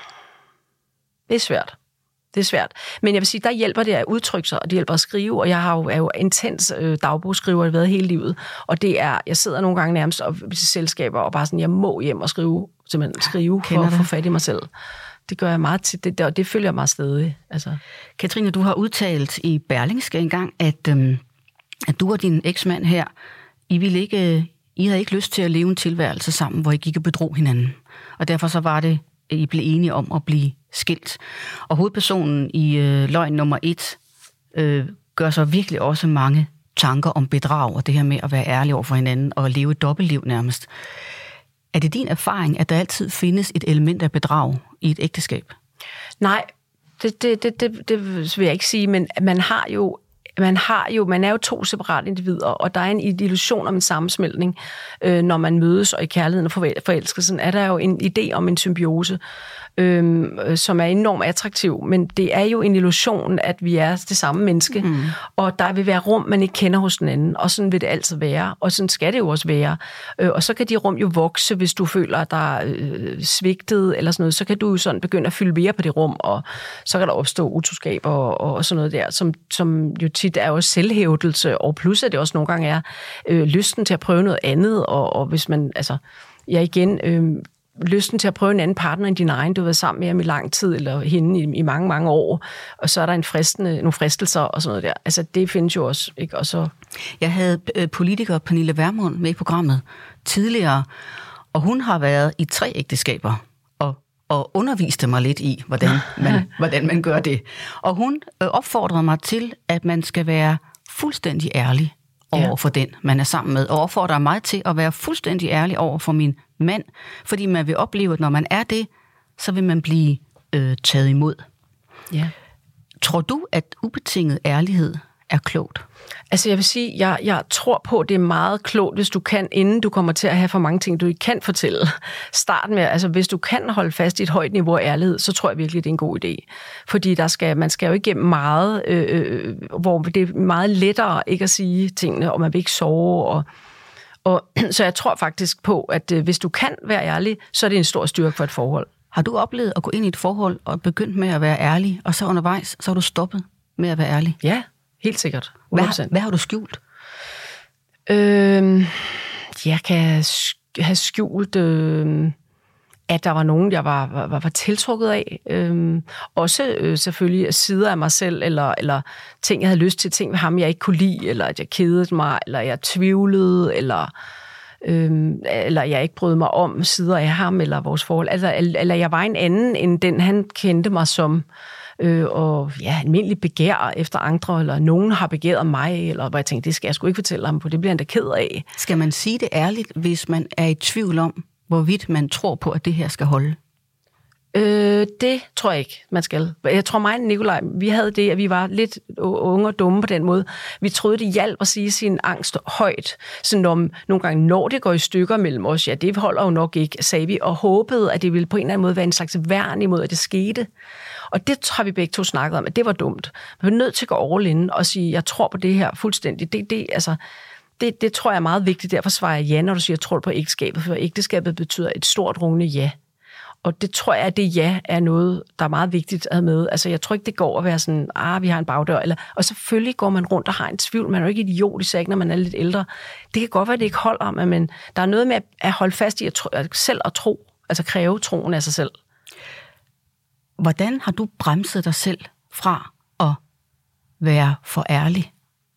Det er svært. Det er svært. Men jeg vil sige, der hjælper det at udtrykke sig, og det hjælper at skrive, og jeg har jo, er jo intens øh, dagbogsskriver været hele livet, og det er, jeg sidder nogle gange nærmest op i selskaber, og bare sådan, jeg må hjem og skrive, simpelthen skrive for at få fat i mig selv. Det gør jeg meget tit, det, og det følger mig stadig. Altså. Katrine, du har udtalt i Berlingske engang, at, øhm, at du og din eksmand her, I, ville ikke, I havde ikke lyst til at leve en tilværelse sammen, hvor I gik og bedrog hinanden. Og derfor så var det, at I blev enige om at blive skilt. Og hovedpersonen i øh, løgn nummer et øh, gør så virkelig også mange tanker om bedrag, og det her med at være ærlig over for hinanden, og leve et dobbeltliv nærmest. Er det din erfaring, at der altid findes et element af bedrag i et ægteskab? Nej, det, det, det, det, det vil jeg ikke sige, men man har jo, man har jo, man er jo to separate individer, og der er en illusion om en sammensmeltning, øh, når man mødes, og i kærligheden og forelskelsen er der jo en idé om en symbiose. øhm, som er enormt attraktiv, men det er jo en illusion, at vi er det samme menneske, mm. og der vil være rum, man ikke kender hos den anden, og sådan vil det altid være, og sådan skal det jo også være. Øh, og så kan de rum jo vokse, hvis du føler, at der er øh, svigtet eller sådan noget, så kan du jo sådan begynde at fylde mere på det rum, og så kan der opstå utroskab og, og sådan noget der, som, som jo tit er også selvhævdelse, og plus at det også nogle gange er øh, lysten til at prøve noget andet, og, og hvis man, altså, ja igen, øh, lysten til at prøve en anden partner end din egen, du har været sammen med ham i lang tid, eller hende i, i mange, mange år, og så er der en fristende, nogle fristelser og sådan noget der. Altså, det findes jo også, ikke? Og så... Jeg havde politiker Pernille Vermund med i programmet tidligere, og hun har været i tre ægteskaber, og, og underviste mig lidt i, hvordan man, hvordan man gør det. Og hun opfordrede mig til, at man skal være fuldstændig ærlig over ja. for den, man er sammen med, og opfordrer mig til at være fuldstændig ærlig over for min mand, fordi man vil opleve, at når man er det, så vil man blive øh, taget imod. Ja. Tror du, at ubetinget ærlighed er klogt? Altså jeg vil sige, jeg, jeg tror på, at det er meget klogt, hvis du kan, inden du kommer til at have for mange ting, du ikke kan fortælle. Starten med, altså hvis du kan holde fast i et højt niveau af ærlighed, så tror jeg virkelig, det er en god idé. Fordi der skal, man skal jo igennem meget, øh, hvor det er meget lettere ikke at sige tingene, og man vil ikke sove. Og, og, så jeg tror faktisk på, at øh, hvis du kan være ærlig, så er det en stor styrke for et forhold. Har du oplevet at gå ind i et forhold og begyndt med at være ærlig, og så undervejs, så har du stoppet med at være ærlig? Ja. Helt sikkert. Hvad, hvad har du skjult? Øhm, jeg kan have skjult, øh, at der var nogen, jeg var, var, var tiltrukket af. Øhm, også øh, selvfølgelig sider af mig selv, eller, eller ting, jeg havde lyst til, ting ved ham, jeg ikke kunne lide, eller at jeg kedede mig, eller jeg tvivlede, eller, øh, eller jeg ikke brød mig om sider af ham, eller vores forhold. Altså, eller jeg var en anden, end den, han kendte mig som. Øh, og ja, almindelig begær efter andre, eller nogen har begæret mig, eller hvor jeg tænkte, det skal jeg sgu ikke fortælle ham på, det bliver han da ked af. Skal man sige det ærligt, hvis man er i tvivl om, hvorvidt man tror på, at det her skal holde? Øh, det tror jeg ikke, man skal. Jeg tror mig og Nikolaj, vi havde det, at vi var lidt unge og dumme på den måde. Vi troede, det hjalp at sige sin angst højt. Så når, nogle gange, når det går i stykker mellem os, ja, det holder jo nok ikke, sagde vi, og håbede, at det ville på en eller anden måde være en slags værn imod, at det skete. Og det har vi begge to snakket om, at det var dumt. Man er nødt til at gå all in og sige, jeg tror på det her fuldstændig. Det, det, altså, det, det tror jeg er meget vigtigt. Derfor svarer jeg ja, når du siger, jeg tror på ægteskabet. For ægteskabet betyder et stort rungende ja. Og det tror jeg, at det ja er noget, der er meget vigtigt at have med. Altså, jeg tror ikke, det går at være sådan, ah, vi har en bagdør. Eller, og selvfølgelig går man rundt og har en tvivl. Man er jo ikke idiot i sig, når man er lidt ældre. Det kan godt være, at det ikke holder, men der er noget med at holde fast i at tro, at selv at tro. Altså kræve troen af sig selv. Hvordan har du bremset dig selv fra at være for ærlig?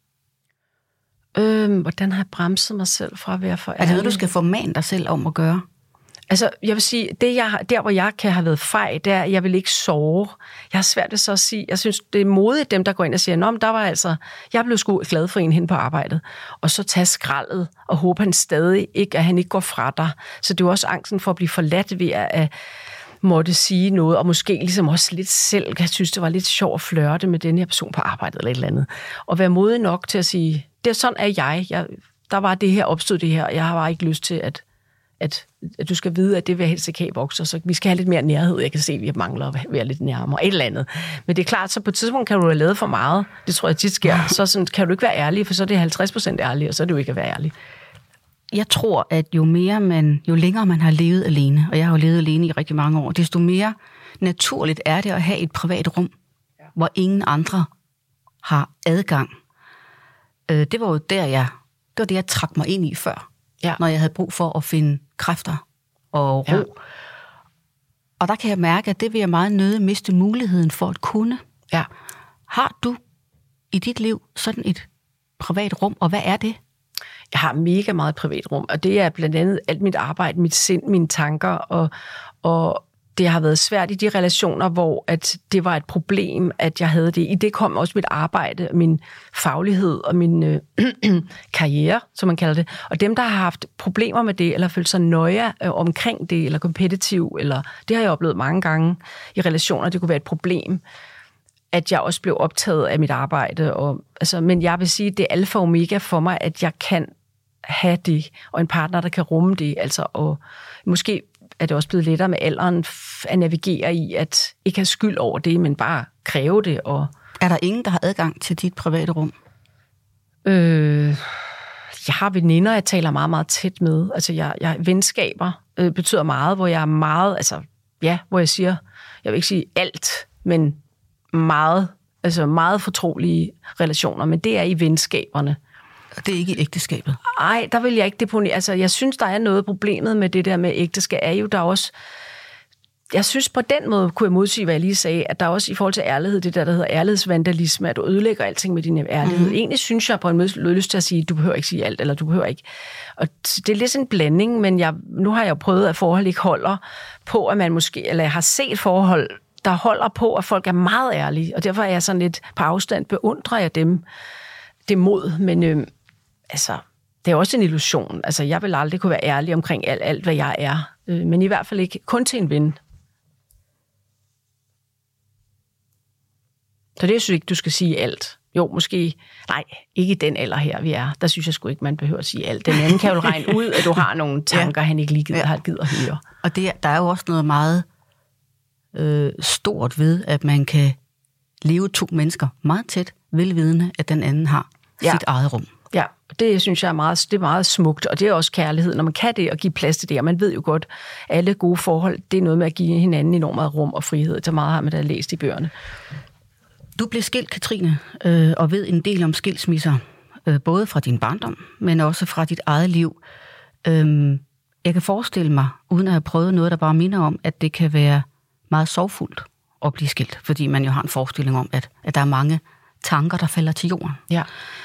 Øhm, hvordan har jeg bremset mig selv fra at være for ærlig? Er det noget, du skal formane dig selv om at gøre? Altså, jeg vil sige, det jeg, der hvor jeg kan have været fej, det er, at jeg vil ikke sove. Jeg har svært ved så at sige, jeg synes, det er modigt dem, der går ind og siger, nå, men der var altså, jeg blev sgu glad for en hen på arbejdet, og så tage skraldet, og håbe han stadig ikke, at han ikke går fra dig. Så det er jo også angsten for at blive forladt ved at måtte sige noget, og måske ligesom også lidt selv, jeg synes, det var lidt sjovt at flirte med den her person på arbejdet, eller et eller andet. Og være modig nok til at sige, det er sådan er jeg. jeg der var det her, opstod det her, jeg har bare ikke lyst til, at At, at du skal vide, at det vil jeg helst ikke have vokser, så vi skal have lidt mere nærhed. Jeg kan se, at vi mangler at være lidt nærmere, et eller andet. Men det er klart, så på et tidspunkt kan du have lavet for meget. Det tror jeg tit sker. Så sådan, kan du ikke være ærlig, for så er det halvtreds procent ærlig, og så er det jo ikke at være ærlig. Jeg tror, at jo mere man, jo længere man har levet alene, og jeg har jo levet alene i rigtig mange år, desto mere naturligt er det at have et privat rum, ja. hvor ingen andre har adgang. Det var jo der, jeg, det var det, jeg trak mig ind i før. Ja. Når jeg havde brug for at finde kræfter og ro. Ja. Og der kan jeg mærke, at det vil jeg meget nødig miste muligheden for at kunne. Ja. Har du i dit liv sådan et privat rum, og hvad er det? Jeg har mega meget privat rum, og det er blandt andet alt mit arbejde, mit sind, mine tanker, og, og det har været svært i de relationer, hvor at det var et problem, at jeg havde det. I det kom også mit arbejde, min faglighed og min øh, karriere, som man kalder det. Og dem, der har haft problemer med det, eller følt sig nøje øh, omkring det, eller kompetitiv, eller det har jeg oplevet mange gange i relationer, det kunne være et problem, at jeg også blev optaget af mit arbejde. Og, altså, men jeg vil sige, det er alfa og omega for mig, at jeg kan have det, og en partner, der kan rumme det. Altså, og måske er det også blevet lettere med alderen at navigere i, at ikke have skyld over det, men bare kræve det. Og er der ingen, der har adgang til dit private rum? Øh, jeg har veninder, jeg taler meget, meget tæt med. Altså, jeg, jeg venskaber øh, betyder meget, hvor jeg er meget, altså, ja, hvor jeg siger, jeg vil ikke sige alt, men meget, altså meget fortrolige relationer, men det er i venskaberne. Det er ikke i ægteskabet? Nej, der vil jeg ikke deponere. Altså, jeg synes, der er noget problemet med det der med ægteskab, er jo, der også... Jeg synes på den måde, kunne jeg modsige, hvad jeg lige sagde, at der også i forhold til ærlighed, det der, der hedder ærlighedsvandalisme, at du ødelægger alting med din ærlighed. Mm. Egentlig synes jeg på en måde lyst til at sige, du behøver ikke sige alt, eller du behøver ikke. Og det er lidt sådan en blanding, men jeg, nu har jeg jo prøvet, at forhold ikke holder på, at man måske, eller jeg har set forhold, der holder på, at folk er meget ærlige, og derfor er jeg sådan lidt på afstand, beundrer jeg dem, det mod, men øh, altså, det er også en illusion. Altså, jeg vil aldrig kunne være ærlig omkring alt, alt hvad jeg er, øh, men i hvert fald ikke kun til en ven. Så det synes jeg ikke, du skal sige alt. Jo, måske, nej, ikke i den alder her, vi er. Der synes jeg sgu ikke, man behøver at sige alt. Den anden kan jo regne ud, at du har nogle tanker, ja. Han ikke lige gider, har gider at høre. Og det, der er jo også noget meget øh, stort ved, at man kan leve to mennesker meget tæt, velvidende, at den anden har ja. sit eget rum. Ja, det synes jeg er meget, det er meget smukt, og det er også kærlighed, når man kan det og give plads til det. Og man ved jo godt, at alle gode forhold, det er noget med at give hinanden enormt meget rum og frihed. Så meget har man da læst i bøgerne. Du blev skilt, Katrine, øh, og ved en del om skilsmisser, øh, både fra din barndom, men også fra dit eget liv. Øh, jeg kan forestille mig, uden at have prøvet noget, der bare minder om, at det kan være meget sorgfuldt at blive skilt, fordi man jo har en forestilling om, at, at der er mange tanker, der falder til jorden. Ja.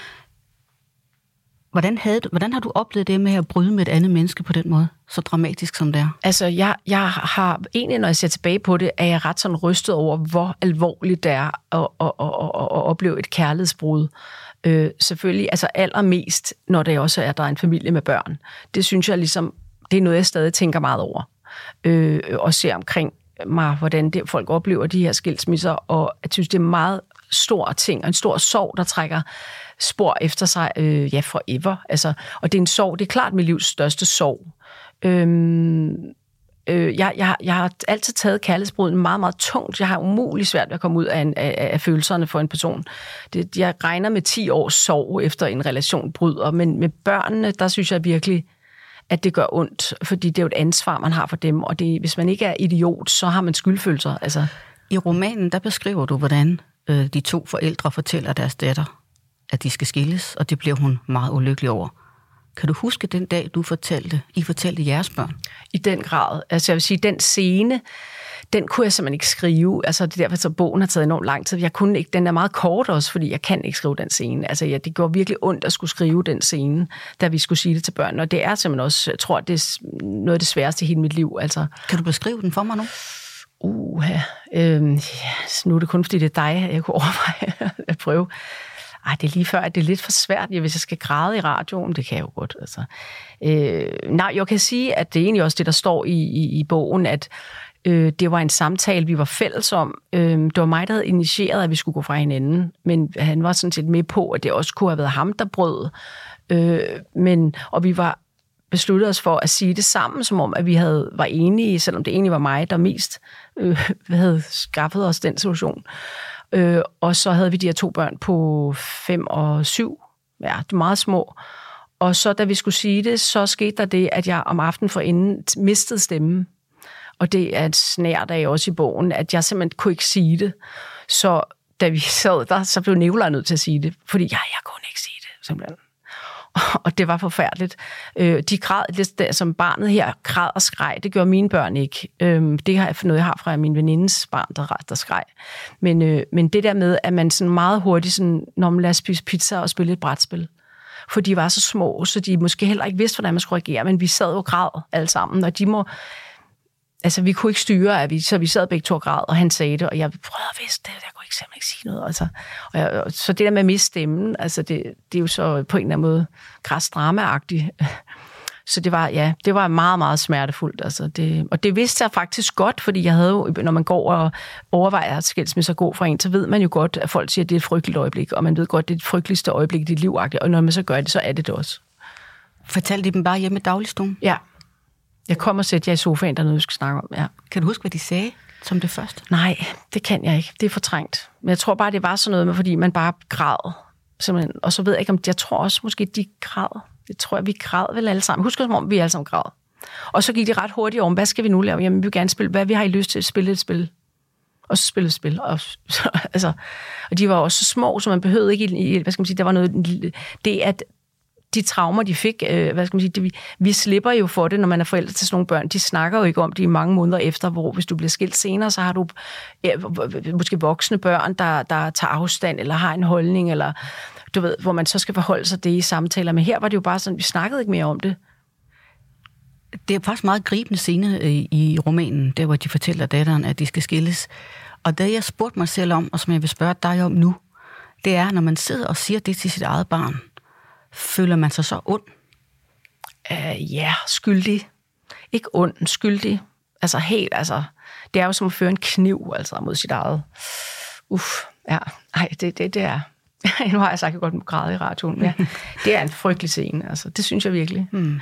Hvordan, havde du, hvordan har du oplevet det med at bryde med et andet menneske på den måde, så dramatisk som det er? Altså, jeg, jeg har egentlig, når jeg ser tilbage på det, er jeg ret sådan rystet over, hvor alvorligt det er at, at, at, at, at opleve et kærlighedsbrud. Øh, selvfølgelig, altså allermest, når det også er, at der er en familie med børn. Det synes jeg ligesom, det er noget, jeg stadig tænker meget over. Øh, og ser omkring mig, hvordan det, folk oplever de her skilsmisser, og jeg synes, det er meget stor ting, og en stor sorg, der trækker spor efter sig, øh, ja, forever. Altså, og det er en sorg, det er klart mit livs største sorg. Øhm, øh, jeg, jeg, jeg har altid taget kærlighedsbruden meget, meget tungt. Jeg har umuligt svært ved at komme ud af, en, af, af følelserne for en person. Det, jeg regner med ti års sorg efter en relation bryder, men med børnene, der synes jeg virkelig, at det gør ondt, fordi det er jo et ansvar, man har for dem, og det, hvis man ikke er idiot, så har man skyldfølelser. Altså. I romanen, der beskriver du, hvordan øh, de to forældre fortæller deres datter, at de skal skilles, og det bliver hun meget ulykkelig over. Kan du huske den dag, du fortalte, I fortalte jeres børn? I den grad. Altså jeg vil sige, den scene, den kunne jeg simpelthen ikke skrive. Altså det er derfor, så bogen har taget enormt lang tid. Jeg kunne ikke, den er meget kort også, fordi jeg kan ikke skrive den scene. Altså ja, det gjorde virkelig ondt at skulle skrive den scene, da vi skulle sige det til børn. Og det er simpelthen også, jeg tror, det er noget af det sværeste i hele mit liv. Altså. Kan du beskrive den for mig nu? Uh, øhm, ja, nu er det kun fordi det er dig, jeg kunne overveje at prøve. Ej, det er lige før, at det er lidt for svært, hvis jeg skal græde i radioen. Det kan jeg jo godt. Altså. Øh, nej, jeg kan sige, at det er egentlig også det, der står i, i, i bogen, at øh, det var en samtale, vi var fælles om. Øh, det var mig, der havde initieret, at vi skulle gå fra hinanden. Men han var sådan set med på, at det også kunne have været ham, der brød. Øh, men, og vi var besluttet os for at sige det sammen, som om, at vi havde, var enige, selvom det egentlig var mig, der mest øh, havde skaffet os den situation. Øh, og så havde vi de her to børn på fem og syv. Ja, de er meget små. Og så da vi skulle sige det, så skete der det, at jeg om aftenen forinden mistede stemmen. Og det er et snært af også i bogen, at jeg simpelthen kunne ikke sige det. Så da vi sad der, så blev Nicolaj nødt til at sige det. Fordi ja, jeg kunne ikke sige det, simpelthen. Og det var forfærdeligt. De græd, det, som barnet her græd og skreg, det gør mine børn ikke. Det er noget, jeg har fra min venindes barn, der, der skreg. Men, men det der med, at man sådan meget hurtigt, sådan, når man lader spise pizza og spille et brætspil, for de var så små, så de måske heller ikke vidste, hvordan man skulle reagere, men vi sad jo og græd alle sammen, og de må... Altså, vi kunne ikke styre, at vi, så vi sad begge to og græd, og han sagde det, og jeg prøvede at vidste det, jeg kunne ikke simpelthen ikke sige noget. Altså. Og jeg, så det der med at miste stemmen, altså det, det er jo så på en eller anden måde græsdrama-agtigt. Så det var, ja, det var meget, meget smertefuldt. Altså det, og det vidste jeg faktisk godt, fordi jeg havde jo, når man går og overvejer at skilsmisse og gå fra en, så ved man jo godt, at folk siger, at det er et frygteligt øjeblik, og man ved godt, at det er et frygteligste øjeblik i dit liv, og når man så gør det, så er det det også. Fortalte de dem bare hjemme i dagligstuen? Ja. Jeg kommer og sætter jer i sofaen, der er noget, vi skal snakke om. Ja. Kan du huske, hvad de sagde som det første? Nej, det kan jeg ikke. Det er fortrængt. Men jeg tror bare, det var sådan noget med, fordi man bare græd. Simpelthen. Og så ved jeg ikke, om jeg tror også måske, de græd. Det tror jeg, vi græd vel alle sammen. Husk, som om vi alle sammen græd. Og så gik de ret hurtigt om, hvad skal vi nu lave? Jamen, vi vil gerne spille. Hvad vi har I lyst til at spille et spil? Og så spille et spil. Og, så, altså, og de var også så små, så man behøvede ikke, hvad skal man sige, der var noget, det at de traumer, de fik, øh, hvad skal man sige, det, vi, vi slipper jo for det, når man er forældre til sådan nogle børn. De snakker jo ikke om det i mange måneder efter, hvor hvis du bliver skilt senere, så har du ja, måske voksne børn, der, der tager afstand, eller har en holdning, eller du ved, hvor man så skal forholde sig det i samtaler. Men her var det jo bare sådan, vi snakkede ikke mere om det. Det er faktisk meget gribende scene i romanen, der hvor de fortæller datteren, at de skal skilles. Og det, jeg spurgte mig selv om, og som jeg vil spørge dig om nu, det er, når man sidder og siger det til sit eget barn, føler man sig så ond? Uh, ja, skyldig. Ikke ond, skyldig. Altså helt, altså, det er jo som at føre en kniv, altså, mod sit eget. Uff, ja, ej, det, det, det er... Nu har jeg sagt, at jeg godt må græde i radioen, ja. Det er en frygtelig scene, altså, det synes jeg virkelig. Hmm.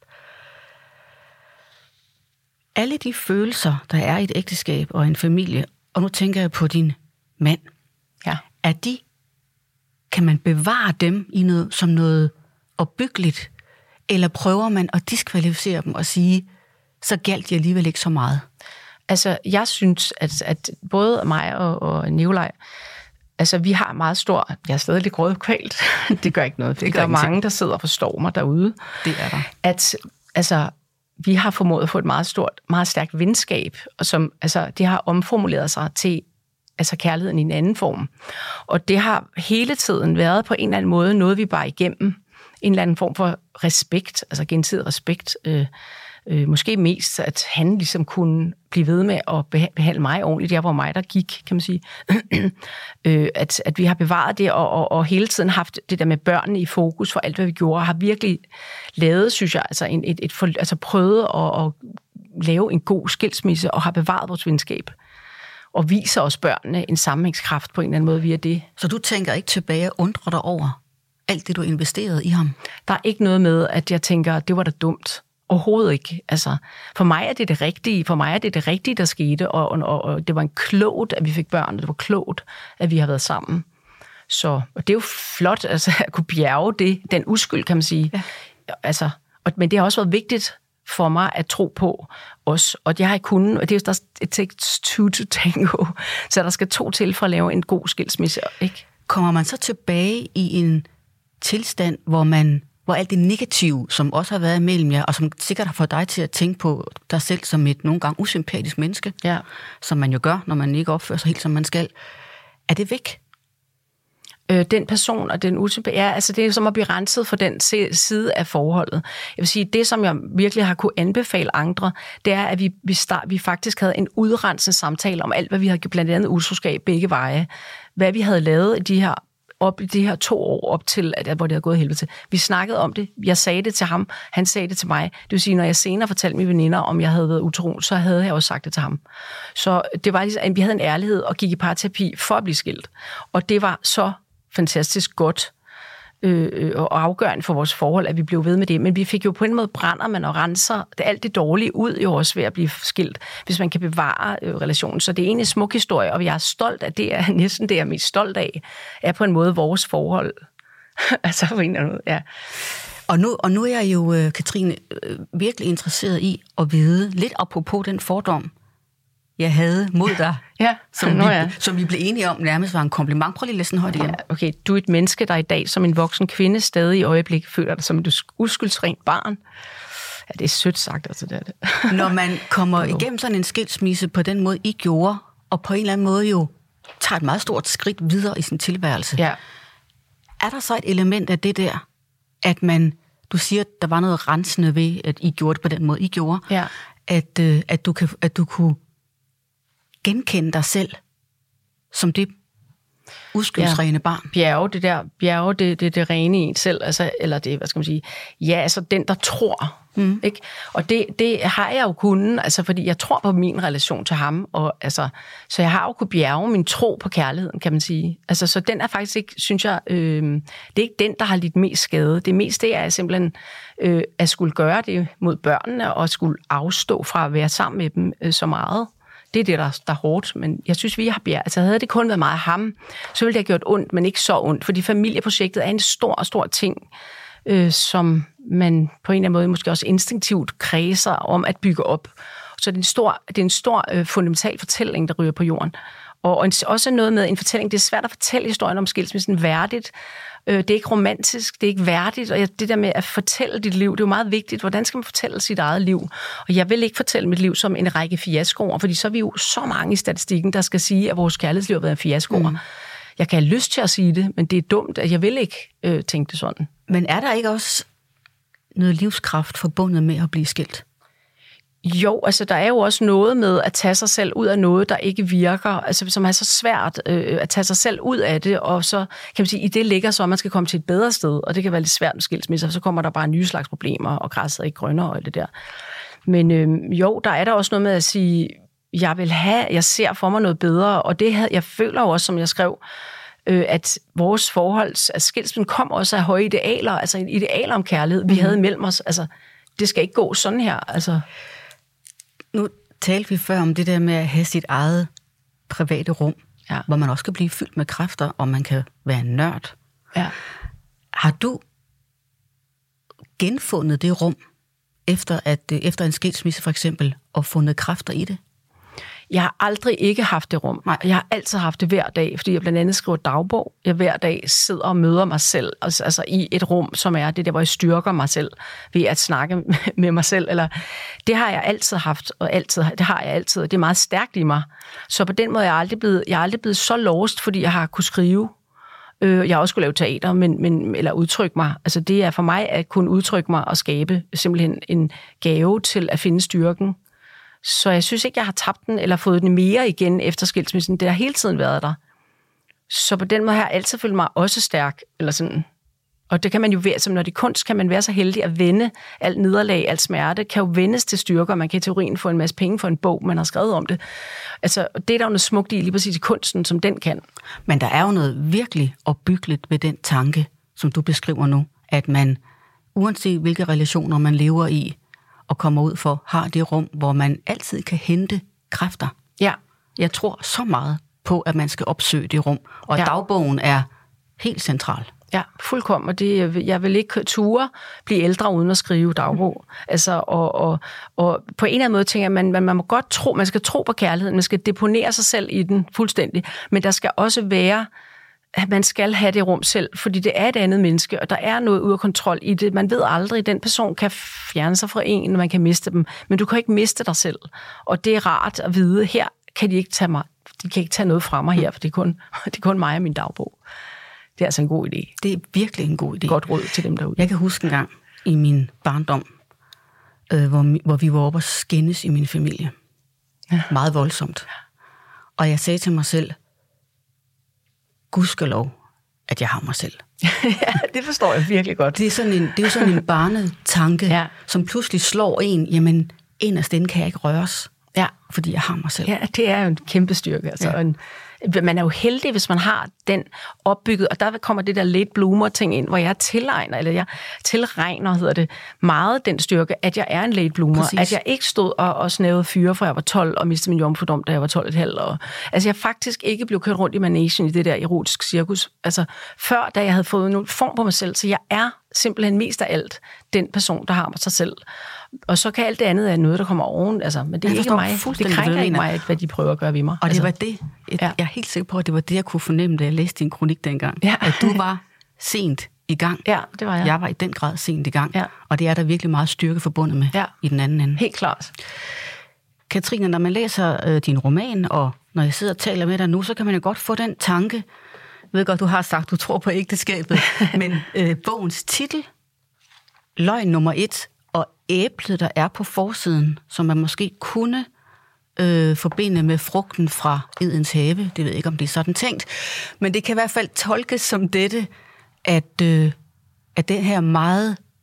Alle de følelser, der er i et ægteskab og en familie, og nu tænker jeg på din mand, ja. Er de, kan man bevare dem i noget, som noget opbyggeligt, eller prøver man at diskvalificere dem og sige, så galt de alligevel ikke så meget? Altså, jeg synes, at, at både mig og, og Nikolaj, altså, vi har meget stor... Jeg er stadig lidt grødkvælt. Det gør ikke noget. Det gør der er mange, der sidder og forstår mig derude. Det er der. At, altså, vi har formået at få et meget stort, meget stærkt venskab, og som, altså, det har omformuleret sig til altså kærligheden i en anden form. Og det har hele tiden været på en eller anden måde noget, vi bare igennem. En eller anden form for respekt, altså gensidig respekt. Øh, øh, måske mest, at han ligesom kunne blive ved med at behandle mig ordentligt. Jeg var mig, der gik, kan man sige. øh, at, at vi har bevaret det, og, og, og hele tiden haft det der med børnene i fokus for alt, hvad vi gjorde, har virkelig lavet, synes jeg, altså, en, et, et, altså prøvet at, at lave en god skilsmisse, og har bevaret vores venskab. Og viser os børnene en sammenhængskraft på en eller anden måde via det. Så du tænker ikke tilbage og undrer dig over alt det, du investerede i ham? Der er ikke noget med, at jeg tænker, det var da dumt. Overhovedet ikke. Altså, for mig er det det rigtige. For mig er det det rigtige, der skete. Og, og, og det var en klogt, at vi fik børn. Det var klogt, at vi har været sammen. Så og det er jo flot altså, at kunne bjerge det. Den uskyld, kan man sige. Ja. Altså, og, men det har også været vigtigt for mig at tro på os. Og jeg har ikke kunnet, og det er jo, der it takes two to tango. Så der skal to til for at lave en god skilsmisse, ikke? Kommer man så tilbage i en tilstand, hvor man, hvor alt det negative, som også har været mellem jer, og som sikkert har fået dig til at tænke på dig selv som et nogle gange usympatisk menneske, ja. Som man jo gør, når man ikke opfører sig helt, som man skal, er det væk? Øh, den person og den usympati, ja, altså det er som at blive renset for den side af forholdet. Jeg vil sige, det som jeg virkelig har kunne anbefale andre, det er, at vi, vi, start, vi faktisk havde en udrensende samtale om alt, hvad vi havde, blandt andet utroskab begge veje. Hvad vi havde lavet i de her, op i de her to år op til, at, hvor det havde gået helvede til. Vi snakkede om det. Jeg sagde det til ham. Han sagde det til mig. Det vil sige, når jeg senere fortalte mine veninder, om jeg havde været utro, så havde jeg også sagt det til ham. Så det var ligesom, at vi havde en ærlighed og gik i parterapi for at blive skilt. Og det var så fantastisk godt øh, og afgørende for vores forhold, at vi blev ved med det. Men vi fik jo på en måde brænder man og renser det, alt det dårlige ud jo også ved at blive skilt, hvis man kan bevare øh, relationen. Så det er egentlig en smuk historie, og jeg er stolt af det, er næsten det, jeg er mest stolt af, er på en måde vores forhold. altså på en eller anden måde, ja. Og nu, og nu er jeg jo, Katrine, virkelig interesseret i at vide, lidt apropos den fordom, jeg havde mod dig, ja, som, vi, ja. som vi blev enige om nærmest var en kompliment. Prøv lige at læse den højt igen. Ja, okay, du er et menneske, der i dag som en voksen kvinde stadig i øjeblik føler dig som et uskyldsrent barn. Ja, det er sødt sagt, altså det er det. Når man kommer igennem sådan en skilsmisse på den måde, I gjorde, og på en eller anden måde jo tager et meget stort skridt videre i sin tilværelse, ja. Er der så et element af det der, at man, du siger, at der var noget rensende ved, at I gjorde det på den måde, I gjorde, ja. at, at, du kan, at du kunne genkende dig selv som det uskyldsrene ja. barn. Bjerge det der, bjerge det, det, det rene i en selv, altså, eller det, hvad skal man sige, ja, altså den, der tror Mm. Ikke? Og det, det har jeg jo kunnet, altså, fordi jeg tror på min relation til ham, og, altså, så jeg har jo kunnet bjerge min tro på kærligheden, kan man sige. Altså, så den er faktisk ikke, synes jeg, øh, det er ikke den, der har lidt mest skade. Det mest det er simpelthen øh, at skulle gøre det mod børnene, og skulle afstå fra at være sammen med dem øh, så meget. Det er det, der, der er hårdt, men jeg synes, vi har bjerget. Altså, havde det kun været meget ham, så ville det have gjort ondt, men ikke så ondt, fordi familieprojektet er en stor, stor ting, øh, som man på en eller anden måde måske også instinktivt kredser om at bygge op. Så det er en stor, det er en stor øh, fundamental fortælling, der ryger på jorden. Og, og en, også noget med en fortælling, det er svært at fortælle historien om skilsmissen værdigt. Øh, det er ikke romantisk, det er ikke værdigt, og det der med at fortælle dit liv, det er jo meget vigtigt. Hvordan skal man fortælle sit eget liv? Og jeg vil ikke fortælle mit liv som en række fiaskoer, fordi så er vi jo så mange i statistikken, der skal sige, at vores kærlighedsliv har været en fiaskoer. Mm. Jeg kan have lyst til at sige det, men det er dumt, at jeg vil ikke øh, tænke det sådan. Men er der ikke også noget livskraft forbundet med at blive skilt? Jo, altså der er jo også noget med at tage sig selv ud af noget, der ikke virker, altså som er så svært øh, at tage sig selv ud af det, og så kan man sige, i det ligger så, at man skal komme til et bedre sted, og det kan være lidt svært med skilsmisser, så kommer der bare nye slags problemer, og græsset er ikke grønnere og alt det der. Men øh, jo, der er der også noget med at sige, jeg vil have, jeg ser for mig noget bedre, og det havde, jeg føler jo også, som jeg skrev, øh, at vores forhold, at skilsmissen kom også af høje idealer, altså idealer om kærlighed, vi mm. havde mellem os, altså det skal ikke gå sådan her, altså. Nu talte vi før om det der med at have sit eget private rum, ja. Hvor man også kan blive fyldt med kræfter, og man kan være en nørd. Ja. Har du genfundet det rum, efter, at, efter en skilsmisse for eksempel, og fundet kræfter i det? Jeg har aldrig ikke haft det rum. Jeg har altid haft det hver dag, fordi jeg blandt andet skriver dagbog. Jeg hver dag sidder og møder mig selv, altså, altså i et rum, som er det der, hvor jeg styrker mig selv ved at snakke med mig selv. Eller, det har jeg altid haft, og altid, det har jeg altid, og det er meget stærkt i mig. Så på den måde er jeg aldrig blevet, jeg er aldrig blevet så lost, fordi jeg har kunnet skrive. Jeg har også skulle lave teater, men, men, eller udtrykke mig. Altså det er for mig at kunne udtrykke mig og skabe simpelthen en gave til at finde styrken. Så jeg synes ikke, jeg har tabt den, eller fået den mere igen efter skilsmissen. Det har hele tiden været der. Så på den måde har jeg altid følt mig også stærk. Eller sådan. Og det kan man jo være, som når det er kunst, kan man være så heldig at vende alt nederlag, alt smerte, kan jo vendes til styrker. Man kan i teorien få en masse penge for en bog, man har skrevet om det. Altså, det er der jo noget smukt i, lige præcis i kunsten, som den kan. Men der er jo noget virkelig opbyggeligt ved den tanke, som du beskriver nu, at man, uanset hvilke relationer man lever i, og kommer ud for, har det rum, hvor man altid kan hente kræfter. Ja. Jeg tror så meget på, at man skal opsøge det rum, og ja. Dagbogen er helt central. Ja, fuldkommen. Og det, jeg vil ikke ture blive ældre uden at skrive dagbog. Altså, og, og, og på en eller anden måde tænker jeg, man, man, man må godt tro, man skal tro på kærligheden, man skal deponere sig selv i den fuldstændig, men der skal også være, at man skal have det rum selv, fordi det er et andet menneske, og der er noget ude af kontrol i det. Man ved aldrig, at den person kan fjerne sig fra en, og man kan miste dem, men du kan ikke miste dig selv. Og det er rart at vide, her kan de ikke tage mig, de kan ikke tage noget fra mig her, for det er kun, det er kun mig og min dagbog. Det er altså en god idé. Det er virkelig en god idé. Godt råd til dem derude. Jeg kan huske en gang i min barndom, øh, hvor, hvor vi var oppe og skændes i min familie. Ja. Meget voldsomt. Og jeg sagde til mig selv, gudskelov, at jeg har mig selv. Ja, det forstår jeg virkelig godt. Det er sådan en, det er jo sådan en barnetanke, ja. Som pludselig slår en, jamen, inderst inde kan jeg ikke røres, ja. Fordi jeg har mig selv. Ja, det er jo en kæmpe styrke. Altså, ja. en, man er jo heldig, hvis man har den opbygget, og der kommer det der late bloomer ting ind, hvor jeg tilegner, eller jeg tilregner, hedder det, meget den styrke, at jeg er en late bloomer. Præcis. At jeg ikke stod og, og snævede fyre, fra jeg var tolv, og mistede min jomfrudom, da jeg var tolv et halvt. Og, altså jeg faktisk ikke blev kørt rundt i managen i det der erotiske cirkus. Altså før, da jeg havde fået nogen form på mig selv, så jeg er simpelthen mest af alt den person, der har sig selv. Og så kan alt det andet være noget, der kommer oven. Altså, men det er ikke mig. Det krænker ikke mig, hvad de prøver at gøre ved mig. Og altså, det var det. Jeg, ja. jeg er helt sikker på, at det var det, jeg kunne fornemme, da jeg læste din kronik dengang. Ja. At du var sent i gang. Ja, det var jeg. Jeg var i den grad sent i gang. Ja. Og det er der virkelig meget styrke forbundet med, ja. I den anden ende. Helt klart. Katrine, når man læser øh, din roman, og når jeg sidder og taler med dig nu, så kan man jo godt få den tanke. Jeg ved godt, du har sagt, du tror på ægteskabet. Men øh, bogens titel, Løgn nummer et, og æblet, der er på forsiden, som man måske kunne øh, forbinde med frugten fra Edens have. Det ved jeg ikke, om det er sådan tænkt. Men det kan i hvert fald tolkes som dette, at, øh, at den her meget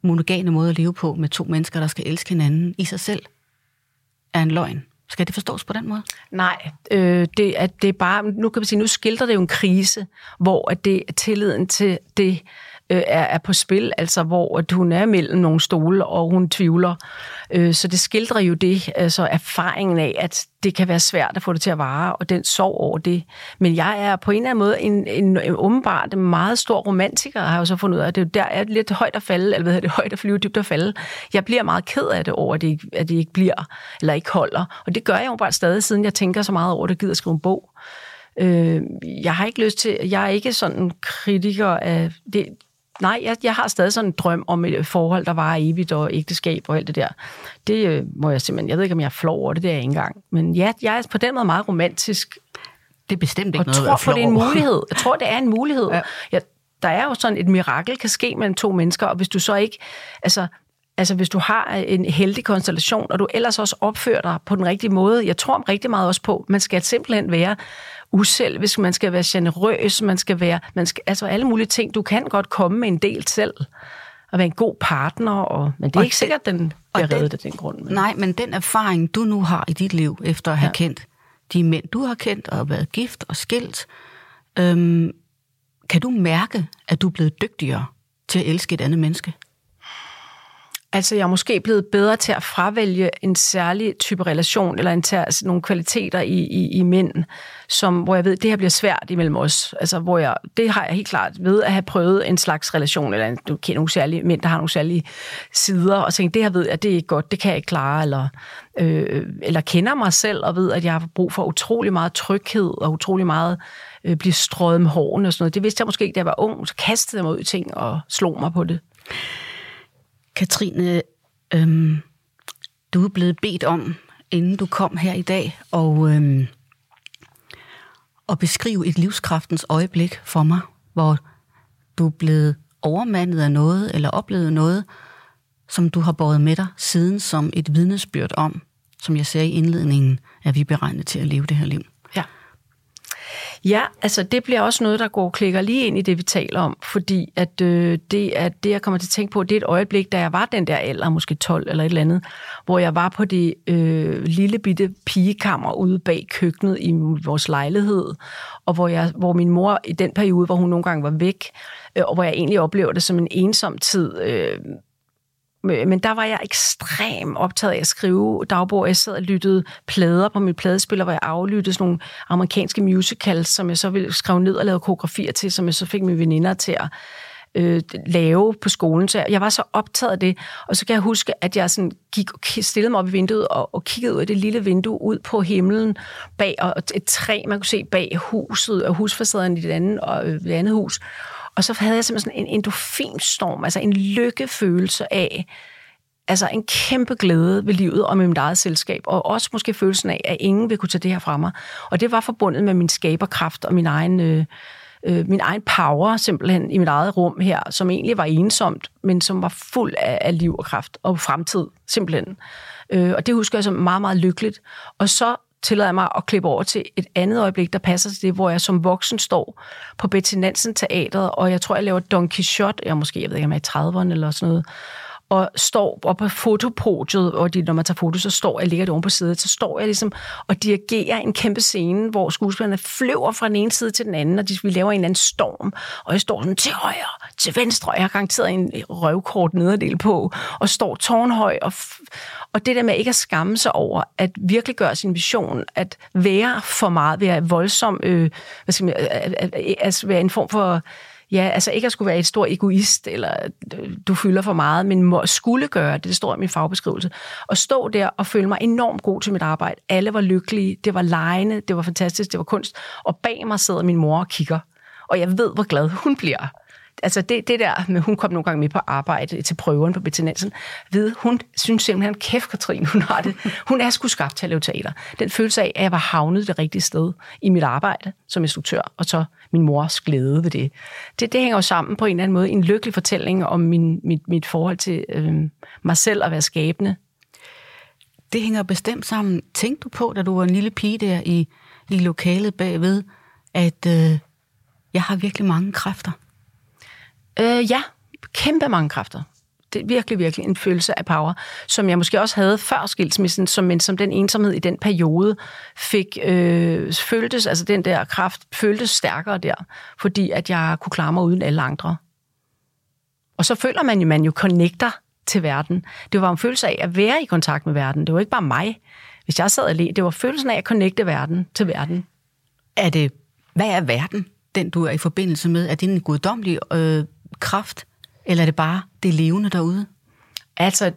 monogame måde at leve på med to mennesker, der skal elske hinanden i sig selv, er en løgn. Skal det forstås på den måde? Nej, øh, det, at det er bare, nu kan vi sige, nu skildrer det jo en krise, hvor at det, tilliden til det øh, er, er på spil, altså hvor at hun er mellem nogle stole, og hun tvivler. Øh, så det skildrer jo det, altså erfaringen af, at det kan være svært at få det til at vare, og den sorg over det. Men jeg er på en eller anden måde en, en, en åbenbart en meget stor romantiker, har jeg jo så fundet ud af, at det der er lidt højt at falde, eller hvad hedder det, højt at flyve, dybt at falde. Jeg bliver meget ked af det over, at det, ikke, at det ikke bliver, eller ikke holder. Og det gør jeg jo bare stadig, siden jeg tænker så meget over det, gider at skrive en bog. Øh, jeg har ikke lyst til, jeg er ikke sådan en kritiker af det. Nej, jeg, jeg har stadig sådan en drøm om et forhold, der var evigt, og ægteskab og alt det der. Det øh, må jeg simpelthen, jeg ved ikke, om jeg er flov over det, det er jeg ikke engang. Men ja, jeg er på den måde meget romantisk. Det er bestemt ikke og noget, tror, at være flov det er en mulighed. Jeg tror, det er en mulighed. Ja. Ja, der er jo sådan et mirakel, kan ske mellem to mennesker, og hvis du så ikke, altså, altså hvis du har en heldig konstellation, og du ellers også opfører dig på den rigtige måde, jeg tror rigtig meget også på, man skal simpelthen være uselvisk, man skal være generøs, man skal være, man skal, altså alle mulige ting. Du kan godt komme med en del selv, og være en god partner, og, men det er og ikke det, sikkert, den bliver reddet af den grund. Men. Nej, men den erfaring, du nu har i dit liv, efter at have ja. kendt de mænd, du har kendt, og været gift og skilt, øhm, kan du mærke, at du er blevet dygtigere til at elske et andet menneske? Altså, jeg er måske blevet bedre til at fravælge en særlig type relation, eller en til, altså, nogle kvaliteter i, i, i mænd, som, hvor jeg ved, det her bliver svært imellem os. Altså, hvor jeg, det har jeg helt klart ved at have prøvet en slags relation, eller en, du kender nogle særlige mænd, der har nogle særlige sider, og tænker, det her ved jeg, det er ikke godt, det kan jeg ikke klare, eller, øh, eller kender mig selv, og ved, at jeg har brug for utrolig meget tryghed, og utrolig meget øh, blive strøget med hårene og sådan noget. Det vidste jeg måske ikke, da jeg var ung, så kastede jeg mig ud i ting og slog mig på det. Katrine, øhm, du er blevet bedt om, inden du kom her i dag, og, øhm, at beskrive et livskraftens øjeblik for mig, hvor du er blevet overmandet af noget, eller oplevet noget, som du har båret med dig siden som et vidnesbyrd om, som jeg sagde i indledningen, at vi er beregnet til at leve det her liv. Ja. Ja, altså det bliver også noget, der går og klikker lige ind i det, vi taler om, fordi at øh, det, at det, jeg kommer til at tænke på, det er et øjeblik, da jeg var den der alder, måske tolv eller et eller andet, hvor jeg var på det øh, lille bitte pigekammer ude bag køkkenet i vores lejlighed, og hvor, jeg, hvor min mor i den periode, hvor hun nogle gange var væk, øh, og hvor jeg egentlig oplevede det som en ensom tid. Øh, Men der var jeg ekstremt optaget af at skrive dagbog. Jeg sad og lyttede plader på mit pladespiller, hvor jeg aflyttede sådan nogle amerikanske musicals, som jeg så ville skrive ned og lave koreografier til, som jeg så fik mine veninder til at øh, lave på skolen. Så jeg var så optaget af det. Og så kan jeg huske, at jeg sådan gik og stillede mig op i vinduet og, og kiggede ud af det lille vindue ud på himlen bag, og et træ, man kunne se bag huset og husfacaden i det andet, og det andet hus. Og så havde jeg simpelthen sådan en endorfinstorm, altså en lykkefølelse af, altså en kæmpe glæde ved livet og med mit eget selskab, og også måske følelsen af, at ingen vil kunne tage det her fra mig. Og det var forbundet med min skaberkraft og min egen, øh, øh, min egen power simpelthen i mit eget rum her, som egentlig var ensomt, men som var fuld af, af liv og kraft og fremtid simpelthen. Øh, og det husker jeg som meget, meget lykkeligt. Og så tillader jeg mig at klippe over til et andet øjeblik, der passer til det, hvor jeg som voksen står på Betty Nansen Teatret, og jeg tror, jeg laver Don Quixote, jeg måske, jeg ved ikke, om jeg er i trediverne eller sådan noget, og står op på fotopodiet, og de, når man tager foto, så står jeg, ligger det oven på siden, så står jeg ligesom og dirigerer en kæmpe scene, hvor skuespillerne flyver fra den ene side til den anden, og de, vi laver en eller anden storm, og jeg står sådan til højre, til venstre, og jeg har garanteret en røvkort nederdel på, og står tårnhøj, og, og det der med ikke at skamme sig over, at virkelig gøre sin vision, at være for meget, være voldsom, øh, hvad skal man, altså være en form for ja, altså ikke at skulle være et stor egoist, eller du fylder for meget, men må, skulle gøre det, det står i min fagbeskrivelse. Og stå der og føle mig enormt god til mit arbejde. Alle var lykkelige, det var legende, det var fantastisk, det var kunst. Og bag mig sidder min mor og kigger. Og jeg ved, hvor glad hun bliver. Altså det, det der, med, hun kom nogle gange med på arbejde til prøveren på Betty Nansen, ved, hun synes simpelthen, kæft Katrine, hun har det. Hun er sgu skabt til at lave teater. Den følelse af, at jeg var havnet det rigtige sted i mit arbejde som instruktør, og så min mors glæde ved det. Det, det hænger jo sammen på en eller anden måde. En lykkelig fortælling om min, mit, mit forhold til øh, mig selv at være skabende. Det hænger bestemt sammen. Tænkte du på, da du var en lille pige der i, i lokalet bagved, at øh, jeg har virkelig mange kræfter? Øh, ja, kæmpe mange kræfter. Det er virkelig, virkelig en følelse af power, som jeg måske også havde før skilsmissen, som, men som den ensomhed i den periode fik, øh, føltes, altså den der kraft føltes stærkere der, fordi at jeg kunne klare mig uden alle andre. Og så føler man jo, man jo connecter til verden. Det var en følelse af at være i kontakt med verden. Det var ikke bare mig, hvis jeg sad alene. Det var følelsen af at connecte verden til verden. Er det, hvad er verden, den du er i forbindelse med? Er det en guddommelig øh, kraft, eller er det bare det levende derude? Altså,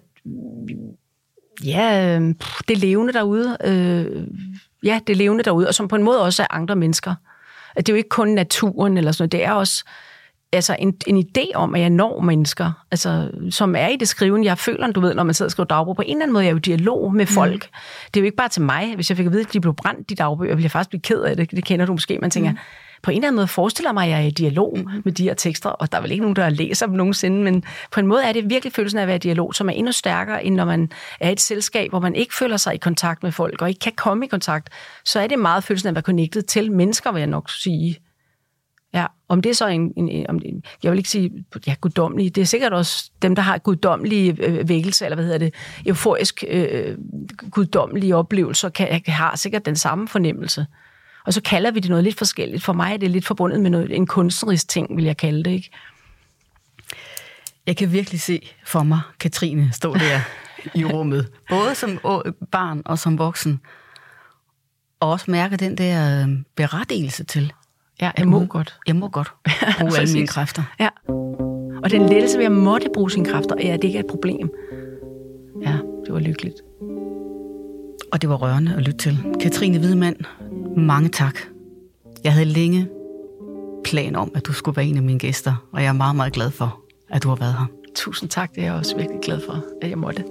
ja, det levende derude. Øh, ja, det levende derude, og som på en måde også er andre mennesker. Det er jo ikke kun naturen eller sådan noget, det er også altså en, en idé om, at jeg når mennesker, altså, som er i det skriven. Jeg føler, du ved, når man sidder og skriver dagbog, på en eller anden måde, jeg er jo i dialog med folk. Mm. Det er jo ikke bare til mig. Hvis jeg fik at vide, at de blev brændt, de dagbøger, ville jeg faktisk blive ked af det. Det kender du måske. Man tænker, mm. på en eller anden måde forestiller mig, at jeg er i dialog mm. med de her tekster, og der er vel ikke nogen, der læser dem nogensinde, men på en måde er det virkelig følelsen af at være i dialog, som er endnu stærkere, end når man er i et selskab, hvor man ikke føler sig i kontakt med folk, og ikke kan komme i kontakt. Så er det meget følelsen af at være connected til mennesker, vil jeg nok sige. Ja, om det er så en, en, om det, jeg vil ikke sige, ja, guddommelige, det er sikkert også dem, der har guddommelige øh, vækkelse, eller hvad hedder det, euforisk øh, guddommelige oplevelser, kan, har sikkert den samme fornemmelse. Og så kalder vi det noget lidt forskelligt. For mig er det lidt forbundet med noget, en kunstnerisk ting, vil jeg kalde det, ikke? Jeg kan virkelig se for mig Katrine stå der i rummet, både som barn og som voksen, og også mærke den der berettigelse til, ja, jeg må godt. Jeg må godt bruge alle mine kræfter. Ja. Og den lettelse ved at måtte bruge sine kræfter, er, at det ikke er et problem. Ja, det var lykkeligt. Og det var rørende at lytte til. Katrine Wiedemann, mange tak. Jeg havde længe plan om, at du skulle være en af mine gæster, og jeg er meget, meget glad for, at du har været her. Tusind tak, det er jeg også virkelig glad for, at jeg måtte.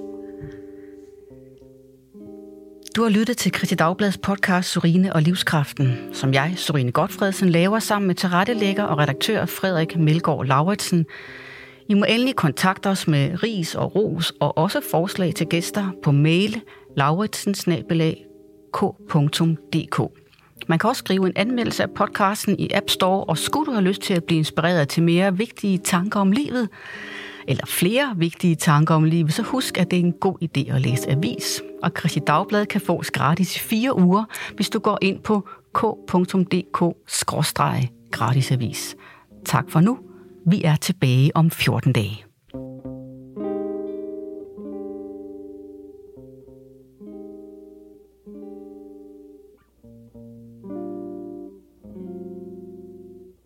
Du har lyttet til Kristeligt Dagblads podcast Sorine og Livskraften, som jeg, Sorine Gotfredsen, laver sammen med tilrettelægger og redaktør Frederik Melgaard Lauritsen. I må endelig kontakte os med ris og ros og også forslag til gæster på mail lauritsen bindestreg k punktum d k. Man kan også skrive en anmeldelse af podcasten i App Store, og skulle du have lyst til at blive inspireret til mere vigtige tanker om livet, eller flere vigtige tanker om livet, så husk, at det er en god idé at læse avis. Og Kristeligt Dagblad kan fås gratis i fire uger, hvis du går ind på k punktum d k skråstreg gratisavis. Tak for nu. Vi er tilbage om fjorten dage.